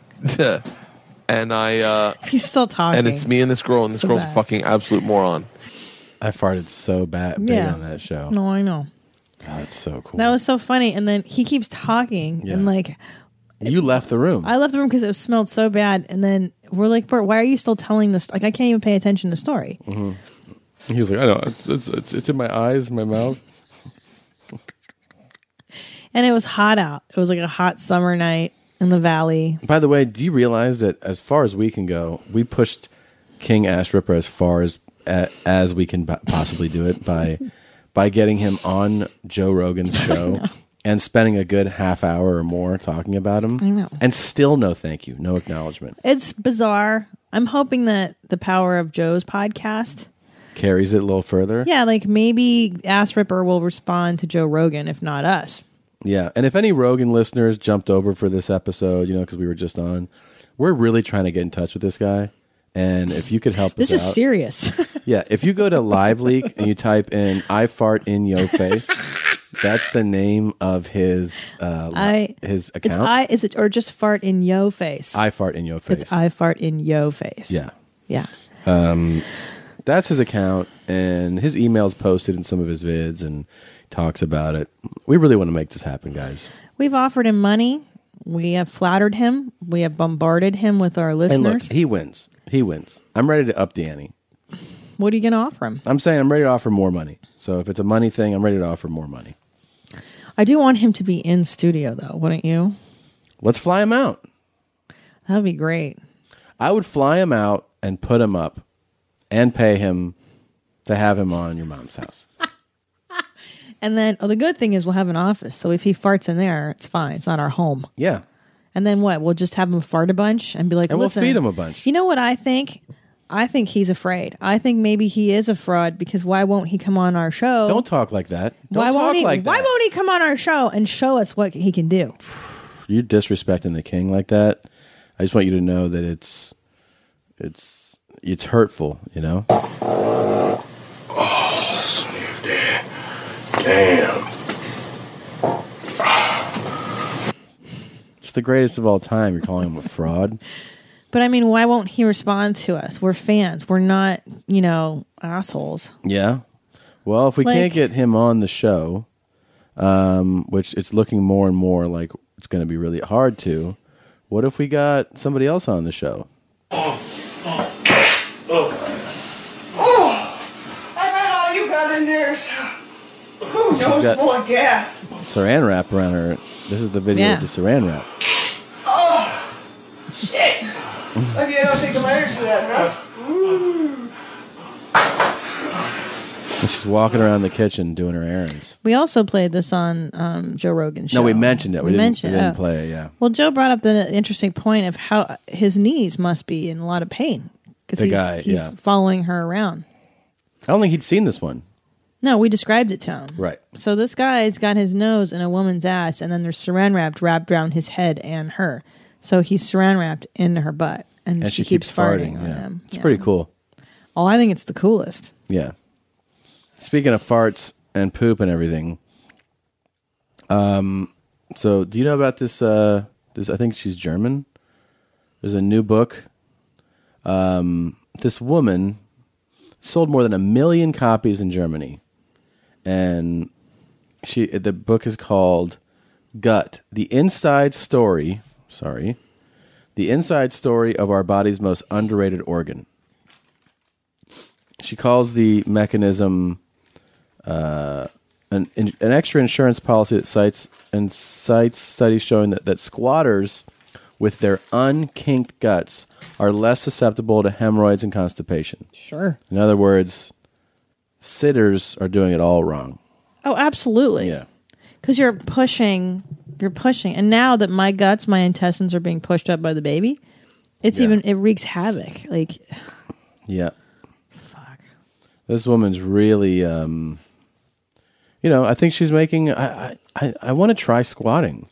and I... Uh, He's still talking. and it's me and this girl, and this It's the girl's a best. fucking absolute moron. I farted so bad big Yeah. on that show. No, I know. God, it's so cool. That was so funny. And then he keeps talking, Yeah. and like, You left the room. I left the room because it smelled so bad. And then we're like, Bert, why are you still telling this? Like, I can't even pay attention to the story. hmm He was like, I know. It's, it's, it's, it's in my eyes, my mouth. And it was hot out. It was like a hot summer night in the valley. By the way, do you realize that as far as we can go, we pushed King Ash Ripper as far as a, as we can po- possibly do it by by getting him on Joe Rogan's show and spending a good half hour or more talking about him. I know. And still no thank you, no acknowledgement. It's bizarre. I'm hoping that the power of Joe's podcast, Carries it a little further. yeah, like maybe Ass Ripper will respond to Joe Rogan, if not us. Yeah, and if any Rogan listeners jumped over for this episode, you know, because we were just on, we're really trying to get in touch with this guy. And if you could help This us is out- serious. Yeah, if you go to LiveLeak and you type in "I fart in yo face," that's the name of his uh, li- I his It's account. I is it or just fart in yo face? I fart in yo face. It's I fart in yo face. Yeah, Yeah. um, that's his account, and his email's posted in some of his vids, and talks about it. We really want to make this happen, guys. We've offered him money. We have flattered him. We have bombarded him with our And look, listeners. he wins. He wins. I'm ready to up the ante. What are you going to offer him? I'm saying I'm ready to offer more money. So if it's a money thing, I'm ready to offer more money. I do want him to be in studio, though, wouldn't you? Let's fly him out. That would be great. I would fly him out and put him up and pay him to have him on Your Mom's House. And then, oh, the good thing is we'll have an office. So if he farts in there, it's fine. It's not our home. Yeah. And then what? We'll just have him fart a bunch and be like, And we'll listen, feed him a bunch. You know what I think? I think he's afraid. I think maybe he is a fraud because why won't he come on our show? Don't talk like that. Don't why talk won't he? like why that. won't he come on our show and show us what he can do? You're disrespecting the king like that. I just want you to know that it's it's it's hurtful, you know? Oh, Sniff Dad. Damn. It's the greatest of all time. You're calling him a fraud. But I mean, why won't he respond to us? We're fans. We're not, you know, assholes. Yeah. Well, if we Like- can't get him on the show, um, which it's looking more and more like it's going to be really hard to, what if we got somebody else on the show? Oh, I bet all you got in there is who She's knows got- full of gas. Saran wrap around her. This is the video Yeah. of the Saran wrap. Oh, shit. Okay, I don't think I'm allergic to that, huh? Ooh. And she's walking around the kitchen doing her errands. We also played this on um, Joe Rogan's show. No, we mentioned it. We, didn't, mentioned we didn't oh. play it, yeah. Well, Joe brought up the interesting point of how his knees must be in a lot of pain because The he's, guy, he's yeah. following her around. I don't think he'd seen this one. No, we described it to him. Right. So this guy's got his nose in a woman's ass, and then there's saran wrapped wrapped around his head and her. So he's saran wrapped into her butt, and, And she, she keeps, keeps farting, farting, on yeah. him. It's Yeah. pretty cool. Oh, I think it's the coolest. Yeah. Speaking of farts and poop and everything, um, so do you know about this? Uh, this I think she's German. There's a new book. Um, this woman sold more than a million copies in Germany, and she the book is called Gut: The Inside Story. Sorry, the inside story of our body's most underrated organ. She calls the mechanism uh, an, an extra insurance policy that cites and cites studies showing that, that squatters with their unkinked guts are less susceptible to hemorrhoids and constipation. Sure. In other words, sitters are doing it all wrong. Oh, absolutely. Yeah. Because you're pushing, you're pushing, and now that my guts, my intestines are being pushed up by the baby, it's Yeah. even it wreaks havoc. Like, Yeah. Fuck. This woman's really, um, you know, I think she's making. I I, I, I want to try squatting.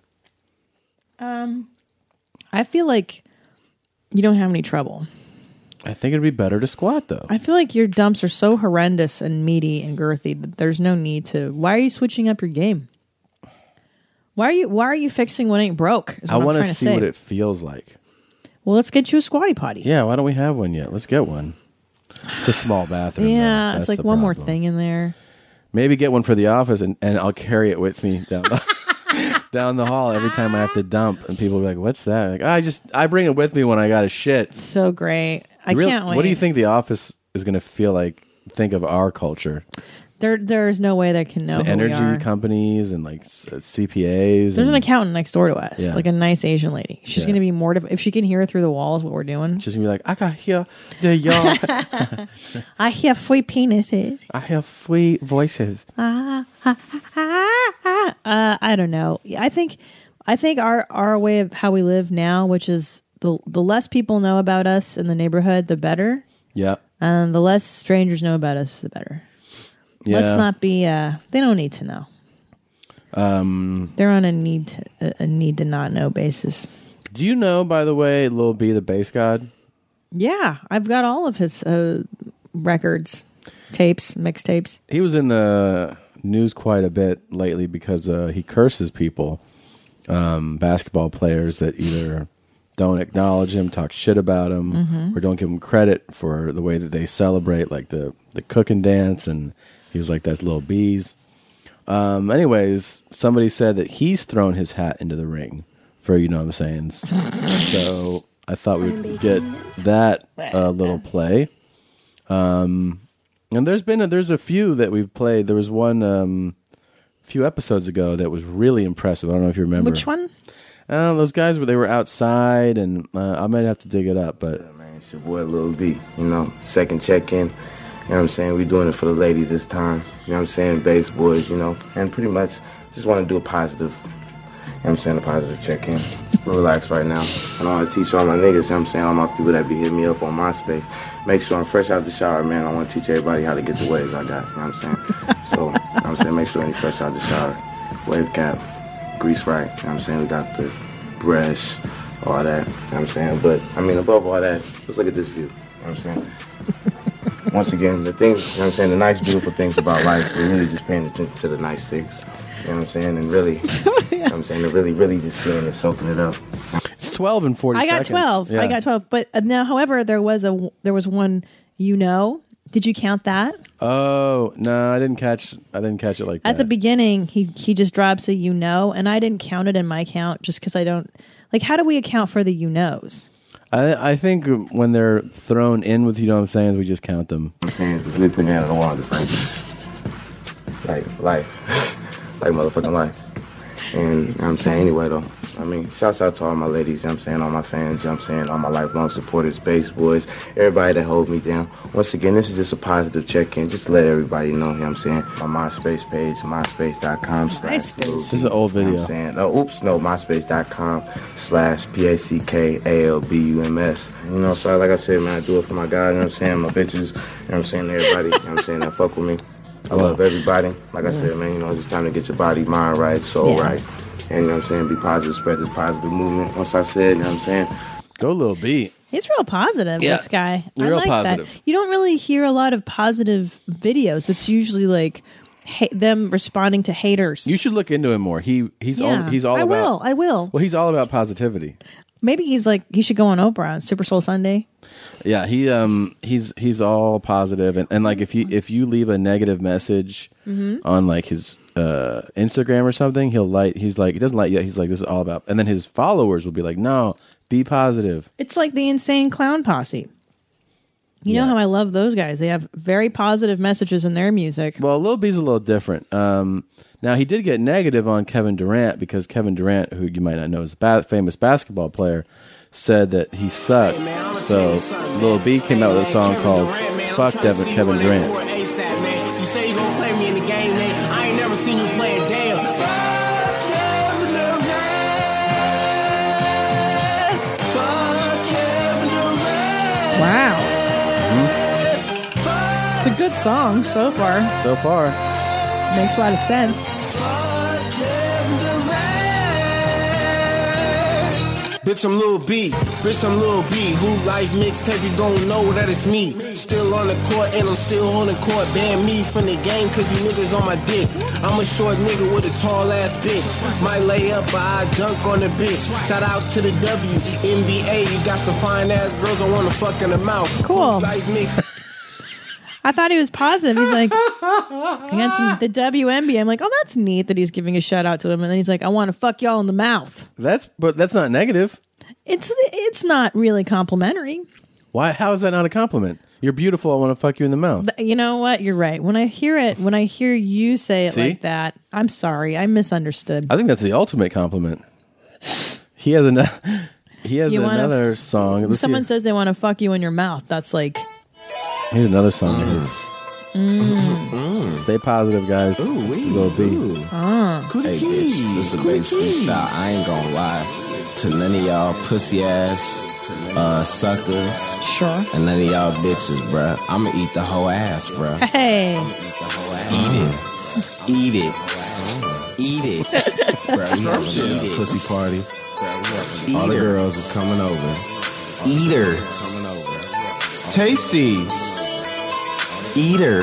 um, I feel like you don't have any trouble. I think it'd be better to squat though. I feel like your dumps are so horrendous and meaty and girthy that there's no need to. Why are you switching up your game? Why are you Why are you fixing what ain't broke? Is I what I'm want trying to to see say. what it feels like. Well, let's get you a squatty potty. Yeah, why don't we have one yet? Let's get one. It's a small bathroom. Yeah, though. it's That's like the one more problem. thing in there. Maybe get one for the office, and, and I'll carry it with me down the down the hall every time I have to dump, and people will be like, "What's that?" Like, I just I bring it with me when I got to shit. So great. I Real- can't wait. What do you think the office is going to feel like? Think of our culture. There, there's no way they can know The who we are. energy companies and like s- C P As. There's an and accountant next door to us, Yeah. like a nice Asian lady. She's Yeah. going to be mortified if she can hear through the walls what we're doing. She's gonna be like, I got hear the y'all. I hear free penises. I hear free voices. Ah, ah, ah, ah, ah. Uh, I don't know. I think, I think our our way of how we live now, which is the the less people know about us in the neighborhood, the better. Yeah. And the less strangers know about us, the better. Yeah. Let's not be. Uh, they don't need to know. Um, They're on a need to, a, a need to not know basis. do you know, by the way, Lil B, the bass god? Yeah, I've got all of his uh, records, tapes, mixtapes. He was in the news quite a bit lately because uh, he curses people, um, basketball players that either don't acknowledge him, talk shit about him, Mhm. or don't give him credit for the way that they celebrate, like the, the cooking dance. And he was like, that's Lil B's. Um, anyways, somebody said that he's thrown his hat into the ring for, you know what I'm saying? So I thought we'd get that uh, little play. Um, and there's been a, there's a few that we've played. There was one um, a few episodes ago that was really impressive. I don't know if you remember. Which one? Uh, those guys were they were outside, and uh, I might have to dig it up. But It's your boy Lil B, you know, second check-in. You know what I'm saying? We doing it for the ladies this time. You know what I'm saying? Bass boys, you know. And pretty much just want to do a positive, you know what I'm saying, a positive check-in. relax right now. And I want to teach all my niggas, you know what I'm saying, all my people that be hitting me up on MySpace. Make sure I'm fresh out the shower, man. I want to teach everybody how to get the waves I got, you know what I'm saying? So, you know what I'm saying, make sure you're fresh out the shower. Wave cap, grease right, you know what I'm saying? We got the brush, all that, you know what I'm saying? But, I mean, above all that, let's look at this view, you know what I'm saying? Once again, the things, you know what I'm saying, the nice, beautiful things about life, we're really just paying attention to the nice things. You know what I'm saying? And really, you know what I'm saying? They're really, really just seeing it, soaking it up. It's twelve and forty I got seconds. twelve. Yeah. I got twelve. But uh, now, however, there was a there was one. You know, did you count that? Oh no, I didn't catch. I didn't catch it like At that. the beginning, he he just drops a you know, and I didn't count it in my count just because I don't like. How do we account for the you knows? I I think when they're thrown in with you know what I'm saying, we just count them. I'm saying just ripping out of the wall, just like, like life, like motherfucking life. And you know what I'm saying, anyway though, I mean, shouts out to all my ladies, you know what I'm saying, all my fans, you know what I'm saying, all my lifelong supporters, bass boys, everybody that hold me down. Once again, this is just a positive check-in, just to let everybody know, you know what I'm saying, my MySpace page, myspace.com slash This is an old video. You know what I'm saying? Oh, oops, no, myspace.com slash P-A-C-K-A-L-B-U-M-S. You know, so like I said, man, I do it for my guys, you know what I'm saying, my bitches, you know what I'm saying, everybody, you know what I'm saying, that fuck with me. I love everybody. Like I said, man, you know, it's just time to get your body, mind right, soul Yeah. right. And you know what I'm saying, be positive, spread this positive movement. Once I said, you know what I'm saying? Go Lil B. He's real positive, Yeah. this guy. I Real like positive. that. You don't really hear a lot of positive videos. It's usually like ha- them responding to haters. You should look into him more. He he's Yeah. all he's all I about. will. I will. Well, he's all about positivity. Maybe he's like, he should go on Oprah on Super Soul Sunday. Yeah, he um he's he's all positive and, and like if you if you leave a negative message Mhm. on like his uh Instagram or something, he'll light he's like he doesn't light yet, he's like this is all about, and then his followers will be like, no, be positive. It's like the Insane Clown Posse. You know how I love those guys. They have very positive messages in their music. Well, Lil B's a little different. Um now he did get negative on Kevin Durant because Kevin Durant, who you might not know is a ba- famous basketball player, said that he sucked. So Lil B came out with a song called Fuck Devin, Kevin Durant. You say you gon' play me in the game, man. I ain't never seen you play a damn. Fuck Kevin Durant. Fuck Kevin Durant. Wow. It's a good song so far. So far. Makes a lot of sense. Bitch, I'm Lil B. Bitch, I'm Lil B. Who life mixtape, you gon' know that it's me. Still on the court and I'm still on the court. Ban me from the game cause you niggas on my dick. I'm a short nigga with a tall ass bitch. Might lay up, but I dunk on the bitch. Shout out to the W N B A. You got some fine ass girls I wanna fuck in the mouth. Cool. Life mix. I thought he was positive. He's like, I got some the W N B A. I'm like, oh, that's neat that he's giving a shout out to them. And then he's like, I want to fuck y'all in the mouth. That's but that's not negative. It's it's not really complimentary. Why? How is that not a compliment? You're beautiful. I want to fuck you in the mouth. Th- You know what? You're right. When I hear it, when I hear you say it See? like that, I'm sorry. I misunderstood. I think that's the ultimate compliment. He has another. He has You wanna another f- song. If Let's someone see. says they want to fuck you in your mouth, that's like, Here's another song. of his. mm. Stay positive, guys. Lil B. Ah. Hey, bitch, this is a bass freestyle. I ain't gonna lie to none of y'all pussy ass uh, suckers. Sure. And none of y'all bitches, bruh. I'ma eat the whole ass, bruh. Hey. Eat it. Eat it. Eat it. Bruh, we having a pussy party. All the girls is coming over. Eater. Tasty. Eater.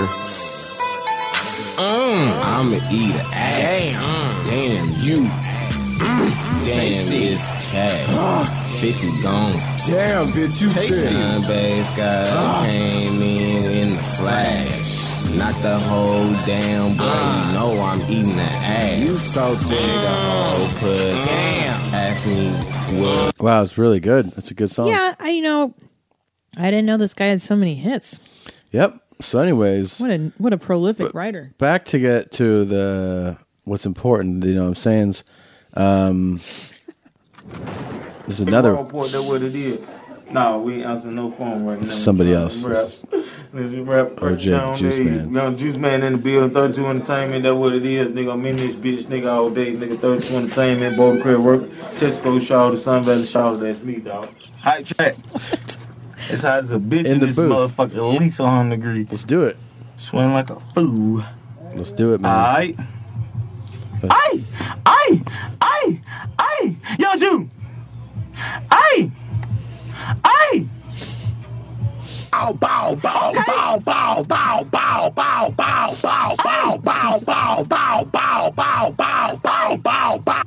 Mm. I'ma eat an ass. Damn, you. Damn, this cat. fifty gone. Damn, bitch, you Young bass guy came in in the flash. Not the whole damn boy. You know I'm eating the ass. You so thick, the whole puss. Damn. Ask me what. Wow, it's really good. It's a good song. Yeah, I you know, I didn't know this guy had so many hits. Yep. So, anyways, What a what a prolific writer. back to get to the what's important. You know what I'm saying? Um, there's another. More important than what it is. No, we ain't answering no phone right now. Somebody else. Rap. Let's rap. O J, down Juice there. Man. Young Juice Man in the building. thirty-two Entertainment. That's what it is. Nigga, I'm in this bitch. Nigga, all day. Nigga, thirty-two Entertainment. Boulder Crib work. Tesco Shaw. Sun Valley Shaw. That's me, dog. Hype track. It's hot as a bitch in, In the this booth. motherfucker. At least one hundred degrees. Let's do it. Swing like a fool. Let's do it, man. All right. Aye, aye, aye, aye, yo, Jew. Aye, aye. Bow, bow, bow, bow, bow, bow, bow, bow, bow, bow, bow, bow, bow, bow, bow, bow, bow, bow, bow, bow.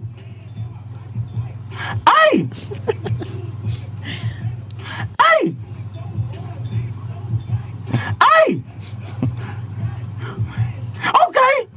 Aye, aye, aye. Okay.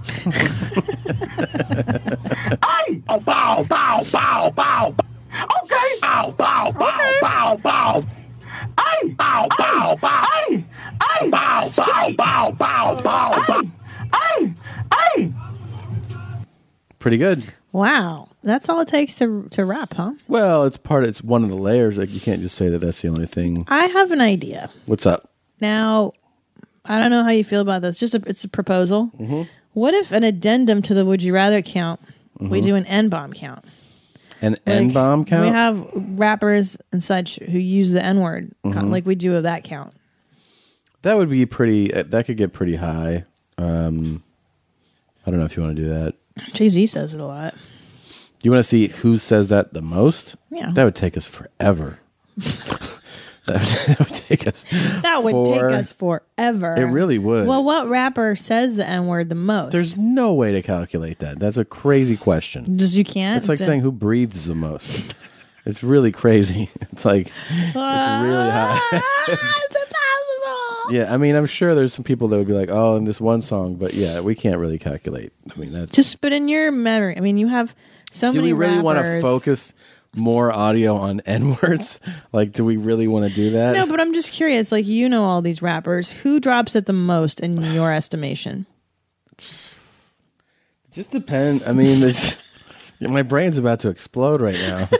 Aye. Oh, bow, bow, bow, bow. Okay. Bow, bow, bow, bow, bow. Aye. Bow, bow, bow. Aye. Aye. Bow, bow, bow, bow, bow, bow. Aye. Aye. Pretty good. Wow, that's all it takes to to rap, huh? Well, it's part. It's one of the layers. Like you can't just say that that's the only thing. I have an idea. What's up? Now, I don't know how you feel about this. Just a, it's a proposal. Mm-hmm. What if an addendum to the Would You Rather count? We Mhm. do an N-bomb count. An Like, N-bomb count. We have rappers and such who use the N-word, Mhm. like we do of that count. That would be pretty. uh, That could get pretty high. Um, I don't know if you want to do that. Jay-Z says it a lot. You want to see who says that the most? Yeah. That would take us forever. that, would, that would take us. That would for- take us forever. It really would. Well, what rapper says the N-word the most? There's no way to calculate that. That's a crazy question. Just you can't. It's like It's a- saying who breathes the most. It's really crazy. It's like it's really high. it's impossible. Yeah, I mean, I'm sure there's some people that would be like, "Oh, in this one song," but yeah, we can't really calculate. I mean, that's Just, but in your memory, I mean, you have so do many. we really want to rappers. focus more audio on N words? Like, do we really want to do that? No, but I'm just curious. Like, you know all these rappers. Who drops it the most in your estimation? Just depend. I mean, there's, my brain's about to explode right now.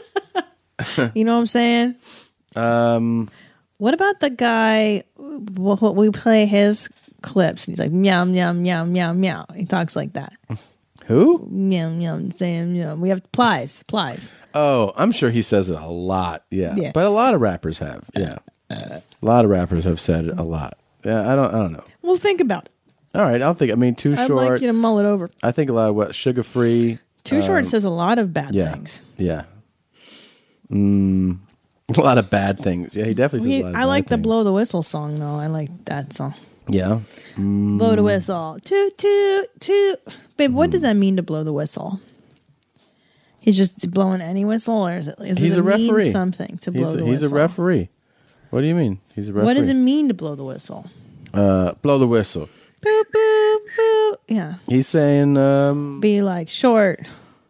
You know what I'm saying? Um, What about the guy? What what we play his clips, and he's like meow meow meow meow meow. He talks like that. Who? Meow meow saying meow. We have Plies. Plies. Oh, I'm sure he says it a lot. Yeah. Yeah. But a lot of rappers have. Yeah. A lot of rappers have said it a lot. Yeah, I don't I don't know. Well, think about it. All right, I'll think. I mean, Too I'd Short. like you to mull it over. I think a lot of what Sugar Free. Too Short um, says a lot of bad yeah, things. Yeah. Mm, a lot of bad things. Yeah, he definitely says He- a lot of I bad like the things. blow the whistle song though. I like that song. Yeah. Mm, Blow the whistle. Toot toot toot. Babe, what does that mean to blow the whistle? He's just blowing any whistle, or is it? Is He's it a mean referee. something to he's blow a, the He's whistle? a referee. What do you mean? He's a referee. What does it mean to blow the whistle? Uh, blow the whistle. Boop boop boop. Yeah. He's saying. Um, Be like short.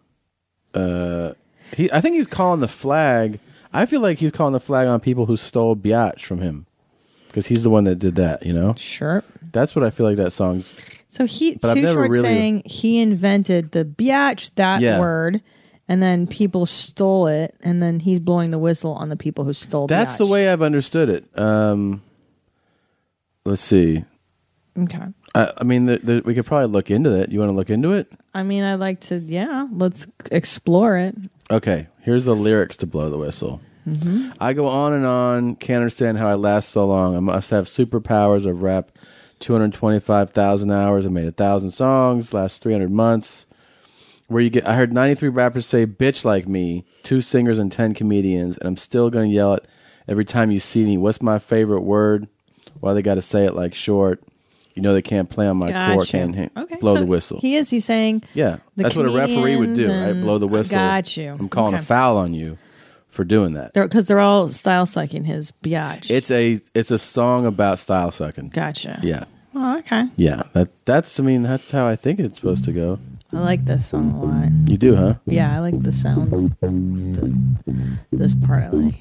uh, he. I think he's calling the flag. I feel like he's calling the flag on people who stole biatch from him, because he's the one that did that. You know. Sure. That's what I feel like that song's. So he But I've Too never Short really- saying he invented the biatch, that Yeah. word, and then people stole it, and then he's blowing the whistle on the people who stole. That's biatch. the way I've understood it. Um, let's see. Okay. I, I mean, the, the, we could probably look into that. You want to look into it? I mean, I'd like to. Yeah, let's explore it. Okay. Here's the lyrics to "Blow the Whistle." Mm-hmm. I go on and on. Can't understand how I last so long. I must have superpowers of rap. two hundred twenty-five thousand hours. I made a thousand songs. Last three hundred months. Where you get? I heard ninety-three rappers say "bitch" like me. Two singers and ten comedians, and I'm still gonna yell it every time you see me. What's my favorite word? Why they got to say it like short? You know they can't play on my court. Gotcha. Can't ha- Okay, blow so the whistle. He is. He's saying. Yeah, the that's what a referee would do, comedians right? Blow the and- whistle. Got you. I'm calling Okay. a foul on you for doing that. Because they're, all style sucking his biatch. It's a it's a song about style sucking. Gotcha. Yeah, Oh, okay. yeah. That that's I mean that's how I think it's supposed to go. I like this song a lot. You do, huh? Yeah, I like the sound. The, this part I like.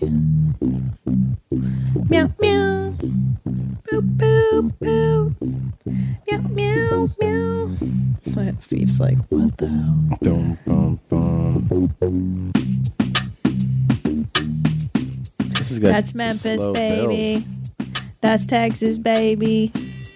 Meow meow. Boop boop boop. Meow meow meow. But Fief's like, what the hell? Dum, bum, bum. This has got That's Memphis, slow baby. That's Texas, baby.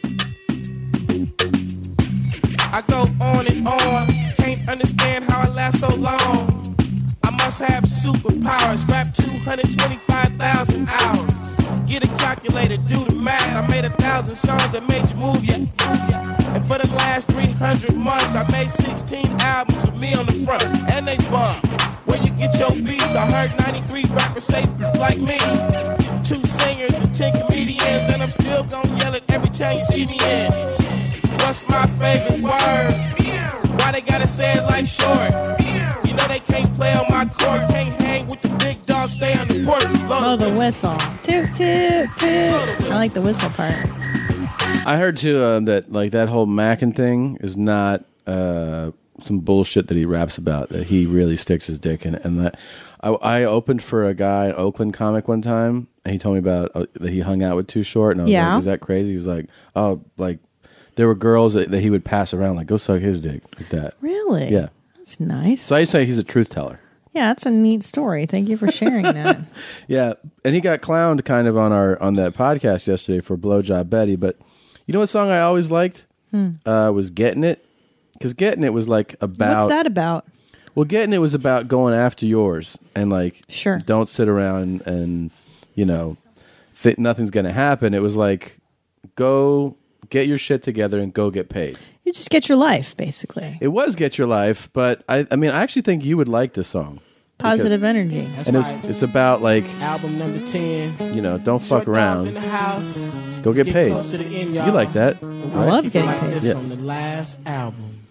I go on and on, can't understand how I last so long. I must have superpowers, rap two hundred twenty-five thousand hours. Get a calculator, do the math. I made a thousand songs that made you move, yeah. yeah. And for the last three hundred months, I made sixteen albums with me on the front, and they bump. Where you get your beats? I heard ninety-three rappers say like me. Two singers and ten comedians, and I'm still gonna yell it every time you see me in. What's my favorite word? Why they gotta say it like short? You know they can't play on my court, can't hang with the big dogs, stay on the porch. Oh, the whistle. Toot, toot, toot. I like the whistle part. I heard too uh, that like that whole Mackin thing is not uh, some bullshit that he raps about. That he really sticks his dick in it, and that I, I opened for a guy, an Oakland comic, one time, and he told me about uh, that he hung out with Too Short, and I was Yeah. like, "Is that crazy?" He was like, "Oh, like there were girls that, that he would pass around, like go suck his dick, like that." Really? Yeah. That's nice. So I say he's a truth teller. Yeah, that's a neat story. Thank you for sharing that. Yeah, and he got clowned kind of on our on that podcast yesterday for Blowjob Betty. But you know what song I always liked Hmm. uh, was "Getting It," because "Getting It" was like about What's that about? Well, "Getting It" was about going after yours and like sure, don't sit around and, and you know, th- nothing's gonna happen. It was like go get your shit together and go get paid. You just get your life, basically. It was "Get Your Life," but I I mean I actually think you would like this song. Positive energy. And it's, it's about like, Album number ten. you know, don't fuck around. In the house. Go get Let's paid. close to the end, y'all. You like that? And right? we'll keep it like this Yeah. on the last album.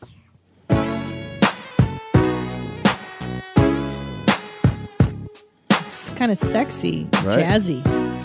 It's kind of sexy, Right. jazzy.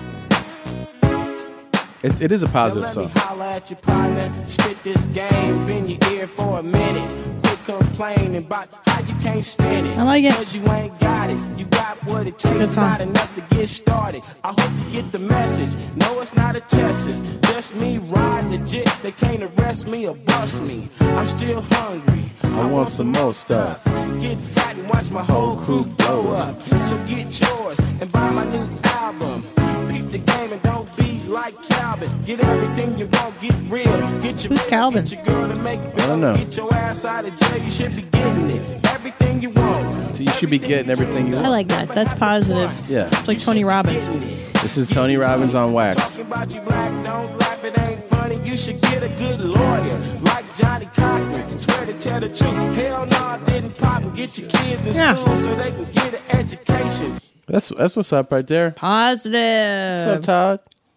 It, it is a positive Let song. me holler at your partner, spit this game, bend your ear for a minute. Quit complaining about how you can't spin it. I like it. Cause you ain't got it. You got what it takes, not enough to get started. I hope you get the message. No, it's not a test. It's just me riding the jet. They can't arrest me or bust me. I'm still hungry. I want some more stuff. Get fat and watch my whole crew blow up. So get yours and buy my new album. Peep the game and don't be like Calvin. Get everything you want, get real. Get your Who's Calvin? Get your girl to make I don't know. Get your ass out of jail. You should be getting it. Everything you want. So you should be getting everything you I want. like that. That's positive. Yeah. It's like Tony Robbins. This is Tony Robbins on wax. Talking about you black, don't laugh, it ain't funny. You should get a good lawyer. Like Johnny Cochran. Swear to tell the truth. Hell no, I didn't pop and get your kids in Yeah. school so they can get an education. That's that's what's up right there. Positive. What's up, Todd?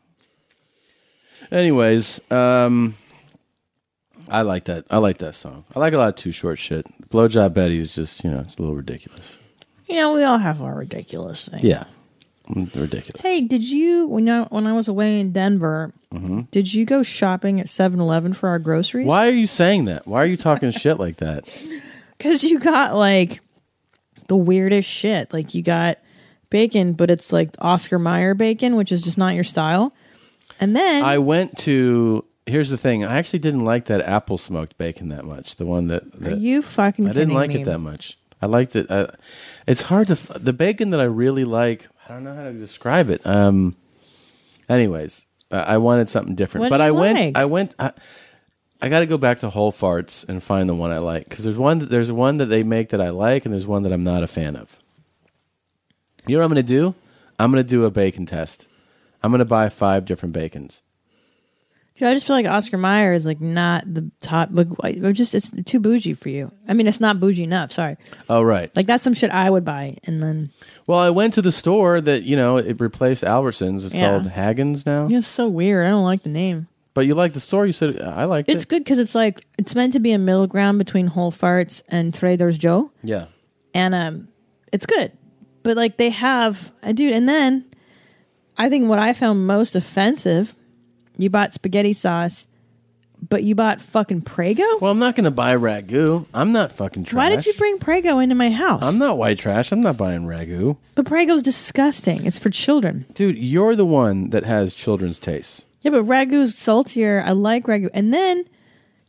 Anyways, um, I like that. I like that song. I like a lot of Too Short shit. Blowjob Betty is just, you know, it's a little ridiculous. You know, we all have our ridiculous things. Yeah, Mm, ridiculous. Hey, did you when I when I was away in Denver? hmm Did you go shopping at seven eleven for our groceries? Why are you saying that? Why are you talking shit like that? Because you got like the weirdest shit. Like you got bacon, but it's like Oscar Mayer bacon, which is just not your style. And then I went to. Here's the thing. I actually didn't like that apple smoked bacon that much. The one that, that are you fucking? I didn't kidding like me? it that much. I liked it. Uh, it's hard to f- the bacon that I really like. I don't know how to describe it. Um. Anyways, uh, I wanted something different, What but do I you went. like? I went. I, I got to go back to Whole Farts and find the one I like because there's one. That, there's one that they make that I like, and there's one that I'm not a fan of. You know what I'm going to do? I'm going to do a bacon test. I'm going to buy five different bacons. Dude, I just feel like Oscar Mayer is like not the top. Like, or just it's too bougie for you. I mean, it's not bougie enough. Sorry. Oh, right. Like that's some shit I would buy, and then Well, I went to the store that, you know, it replaced Albertsons. It's Yeah. called Hagen's now. it's so weird. I don't like the name. But you like the store? You said I liked It's it. good because it's like it's meant to be a middle ground between Whole Farts and Trader's Joe, Yeah. and um, it's good. But like they have, uh, dude, and then I think what I found most offensive, you bought spaghetti sauce, but you bought fucking Prego. Well, I'm not going to buy ragu. I'm not fucking trash. Why did you bring Prego into my house? I'm not white trash. I'm not buying ragu. But Prego's disgusting. It's for children. Dude, you're the one that has children's tastes. Yeah, but Ragu's saltier. I like Ragu. And then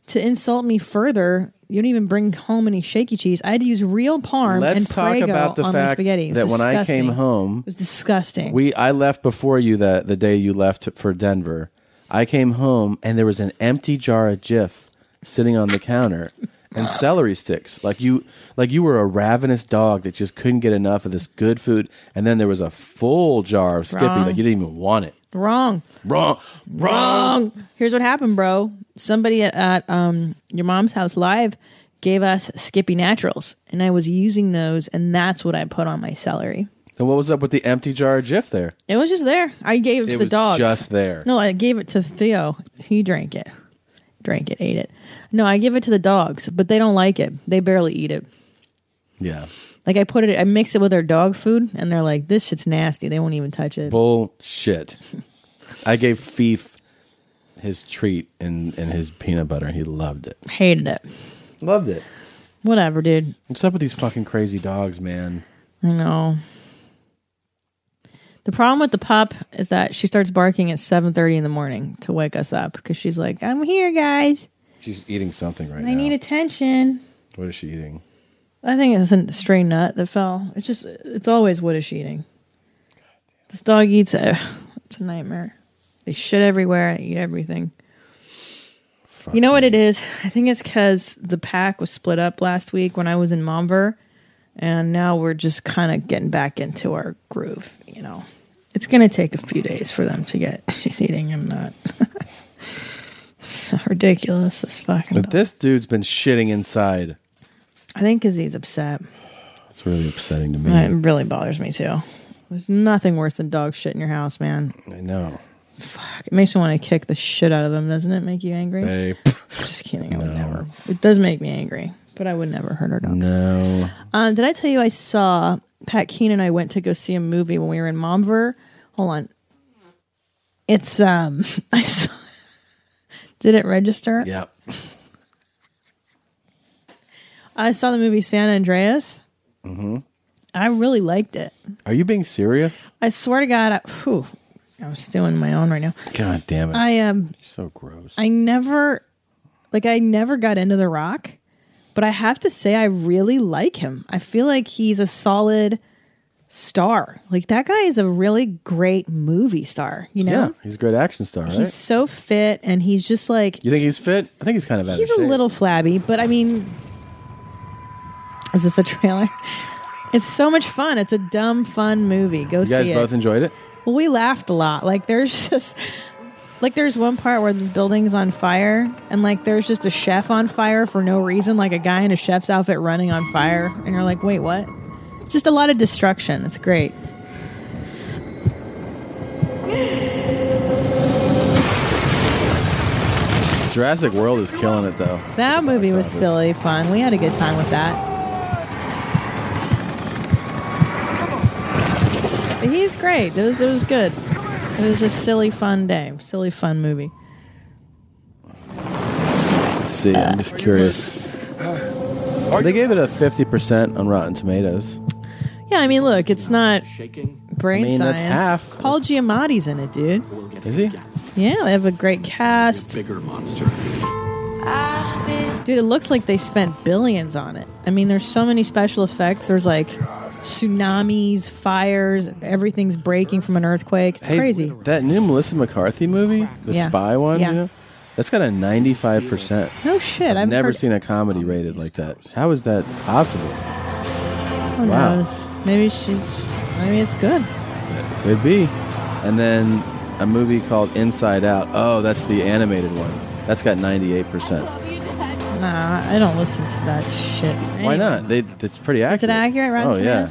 to insult me further, you don't even bring home any shaky cheese. I had to use real parm Let's and talk Prego about the on my fact spaghetti. It was that when I disgusting. came home, it was disgusting. We I left before you that the day you left for Denver. I came home and there was an empty jar of Jif sitting on the counter and celery sticks. Like you like you were a ravenous dog that just couldn't get enough of this good food. And then there was a full jar of Skippy Wrong. like you didn't even want it. Wrong. Wrong. Wrong. Here's what happened, bro. Somebody at, at um, your mom's house live gave us Skippy Naturals, and I was using those, and that's what I put on my celery. And what was up with the empty jar of Jif there? It was just there. I gave it to It the was dogs. just there. No, I gave it to Theo. He drank it. Drank it, ate it. No, I give it to the dogs, but they don't like it. They barely eat it. Yeah. Like I put it, I mix it with their dog food, and they're like, "This shit's nasty." They won't even touch it. Bullshit. I gave Fief his treat in, in his peanut butter. He loved it. Hated it. Loved it. Whatever, dude. What's up with these fucking crazy dogs, man? I know. The problem with the pup is that she starts barking at seven thirty in the morning to wake us up because she's like, "I'm here, guys. She's eating something right I now. need attention." What is she eating? I think it's a stray nut that fell. It's just, it's always what is she eating. This dog eats, a, it's a nightmare. They shit everywhere and eat everything. Fuck you know what it is? I think it's because the pack was split up last week when I was in Monver, and now we're just kind of getting back into our groove, you know. It's going to take a few days for them to get, she's eating a nut. So ridiculous, this fucking But dog. this dude's been shitting inside. I think because he's upset. It's really upsetting to me. It really bothers me too. There's nothing worse than dog shit in your house, man. I know. Fuck, it makes me want to kick the shit out of him, doesn't it? Make you angry? Babe. Just kidding. I would never. It does make me angry, but I would never hurt our dog. No. Um, did I tell you I saw Pat Keenan and I went to go see a movie when we were in Monver? Hold on. It's um. I saw. Did it register? Yeah. I saw the movie San Andreas. Mm-hmm. I really liked it. Are you being serious? I swear to God, I, whew, I'm stewing my own right now. God damn it. I um, so gross. I never, like, I never got into The Rock, but I have to say I really like him. I feel like he's a solid star. Like, that guy is a really great movie star, you know? Yeah, he's a great action star, right? He's so fit, and he's just like, You think he's fit? I think he's kind of out he's of a shape. little flabby, but I mean, is this a trailer? It's so much fun. It's a dumb, fun movie. Go You see guys it. both enjoyed it? Well, we laughed a lot. Like, there's just, like, there's one part where this building's on fire, and, like, there's just a chef on fire for no reason, like a guy in a chef's outfit running on fire, and you're like, wait, what? Just a lot of destruction. It's great. Jurassic World is killing it, though. That movie was office. silly fun. We had a good time with that. But he's great. It was, it was good. It was a silly, fun day. Silly, fun movie. Let's see, I'm just curious. They gave it a fifty percent on Rotten Tomatoes. Yeah, I mean, look, it's not brain I mean, science. that's half. Paul Giamatti's in it, dude. Is he? Yeah, they have a great cast. Bigger monster. Dude, it looks like they spent billions on it. I mean, there's so many special effects. There's like tsunamis, fires, everything's breaking from an earthquake. It's Hey, crazy. That new Melissa McCarthy movie, the Yeah. spy one, Yeah. you know, that's got a ninety-five percent. No shit. I've I've never heard- seen a comedy rated like that. How is that possible? Who Wow. knows? Maybe she's. Maybe it's good. Could be. And then a movie called Inside Out. Oh, that's the animated one. That's got ninety-eight percent. Nah, I don't listen to that shit. Why Anyway. not? They, it's pretty accurate. Is it accurate, Rotten Oh, yeah. Tomatoes?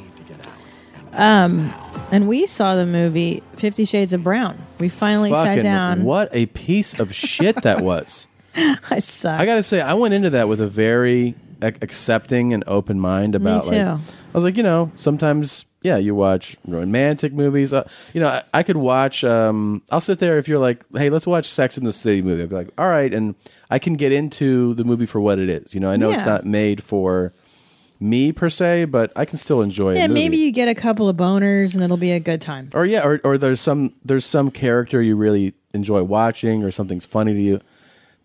Um, and we saw the movie Fifty Shades of Brown. We finally Fucking, sat down. what a piece of shit that was. I suck. I gotta say, I went into that with a very ac- accepting and open mind about. Me too. Like, I was like, you know, sometimes, yeah, you watch romantic movies. Uh, you know, I, I could watch. Um, I'll sit there if you're like, hey, let's watch Sex in the City movie. I'd be like, all right, and I can get into the movie for what it is. You know, I know it's Yeah. not made for me per se, but I can still enjoy Yeah, a movie. maybe you get a couple of boners and it'll be a good time. Or yeah, or, or there's some there's some character you really enjoy watching, or something's funny to you.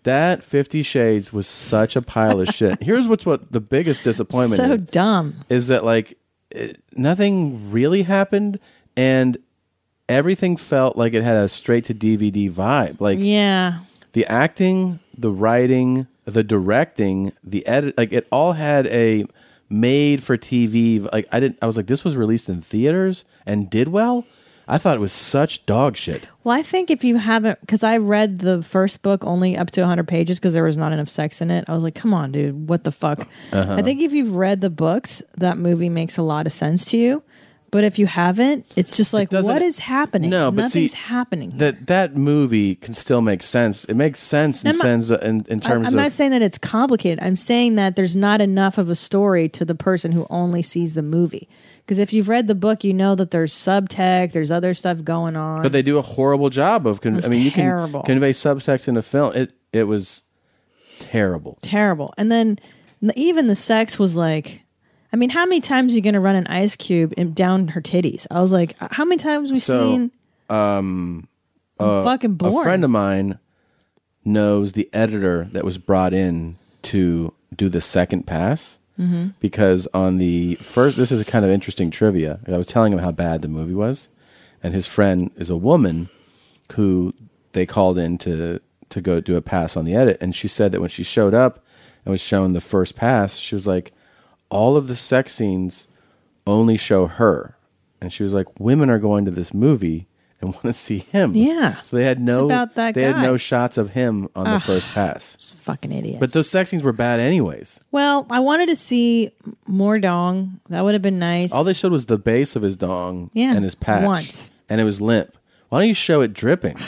That Fifty Shades was such a pile of shit. Here's what's what the biggest disappointment So is, dumb. is that like it, nothing really happened, and everything felt like it had a straight to D V D vibe. Like Yeah. the acting, the writing, the directing, the edit, like it all had a made for T V. Like I didn't, I was like, this was released in theaters and did well. I thought it was such dog shit. Well, I think if you haven't, because I read the first book only up to one hundred pages because there was not enough sex in it. I was like, come on, dude, what the fuck? Uh-huh. I think if you've read the books, that movie makes a lot of sense to you. But if you haven't, it's just like, doesn't- what is happening? No, but Nothing's see, happening. That that movie can still make sense. It makes sense in I'm not- sense in, in I, terms I'm of not saying that it's complicated. I'm saying that there's not enough of a story to the person who only sees the movie. Because if you've read the book, you know that there's subtext, there's other stuff going on. But they do a horrible job of. Con- It was I mean, you terrible. can convey subtext in a film. It it was terrible. Terrible. And then n- even the sex was like, I mean, how many times are you going to run an ice cube in, down her titties? I was like, how many times we So, seen? um, I'm uh, fucking bored. A friend of mine knows the editor that was brought in to do the second pass. Mhm. Because on the first, this is a kind of interesting trivia. I was telling him how bad the movie was, and his friend is a woman who they called in to to go do a pass on the edit, and she said that when she showed up and was shown the first pass, she was like, all of the sex scenes only show her, and she was like, women are going to this movie and want to see him. Yeah. So they had no about that they had guy. no shots of him on the Ugh. first pass. Fucking idiots. But those sex scenes were bad anyways. Well, I wanted to see more dong. That would have been nice. All they showed was the base of his dong Yeah, and his patch. once. And it was limp. Why don't you show it dripping?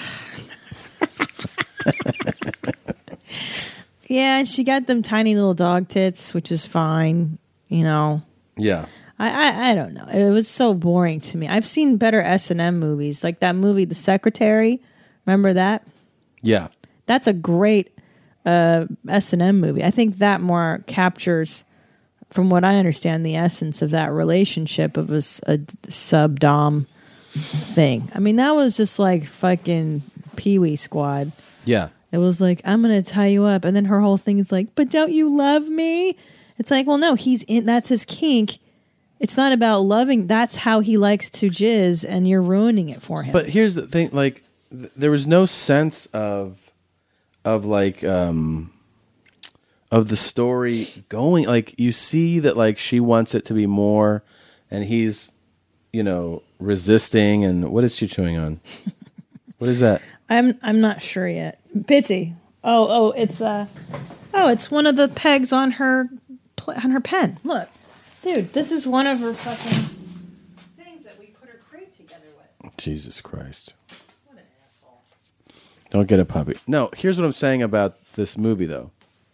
Yeah, and she got them tiny little dog tits, which is fine. You know, Yeah. I, I I don't know. It was so boring to me. I've seen better S and M movies, like that movie, The Secretary. Remember that? Yeah. That's a great uh, S and M movie. I think that more captures, from what I understand, the essence of that relationship of a, s- a sub dom thing. I mean, that was just like fucking Pee Wee Squad. Yeah. It was like, I'm gonna tie you up, and then her whole thing is like, but don't you love me? It's like, well, no, he's in. That's his kink. It's not about loving. That's how he likes to jizz, and you're ruining it for him. But here's the thing, like th- there was no sense of of like um of the story going, like you see that like she wants it to be more, and he's, you know, resisting. And what is she chewing on? What is that? I'm I'm not sure yet. Bitsy. Oh oh, it's uh oh, it's one of the pegs on her pl- on her pen. Look, dude, this is one of her fucking things that we put her crate together with. Jesus Christ. What an asshole. Don't get a puppy. No, here's what I'm saying about this movie, though.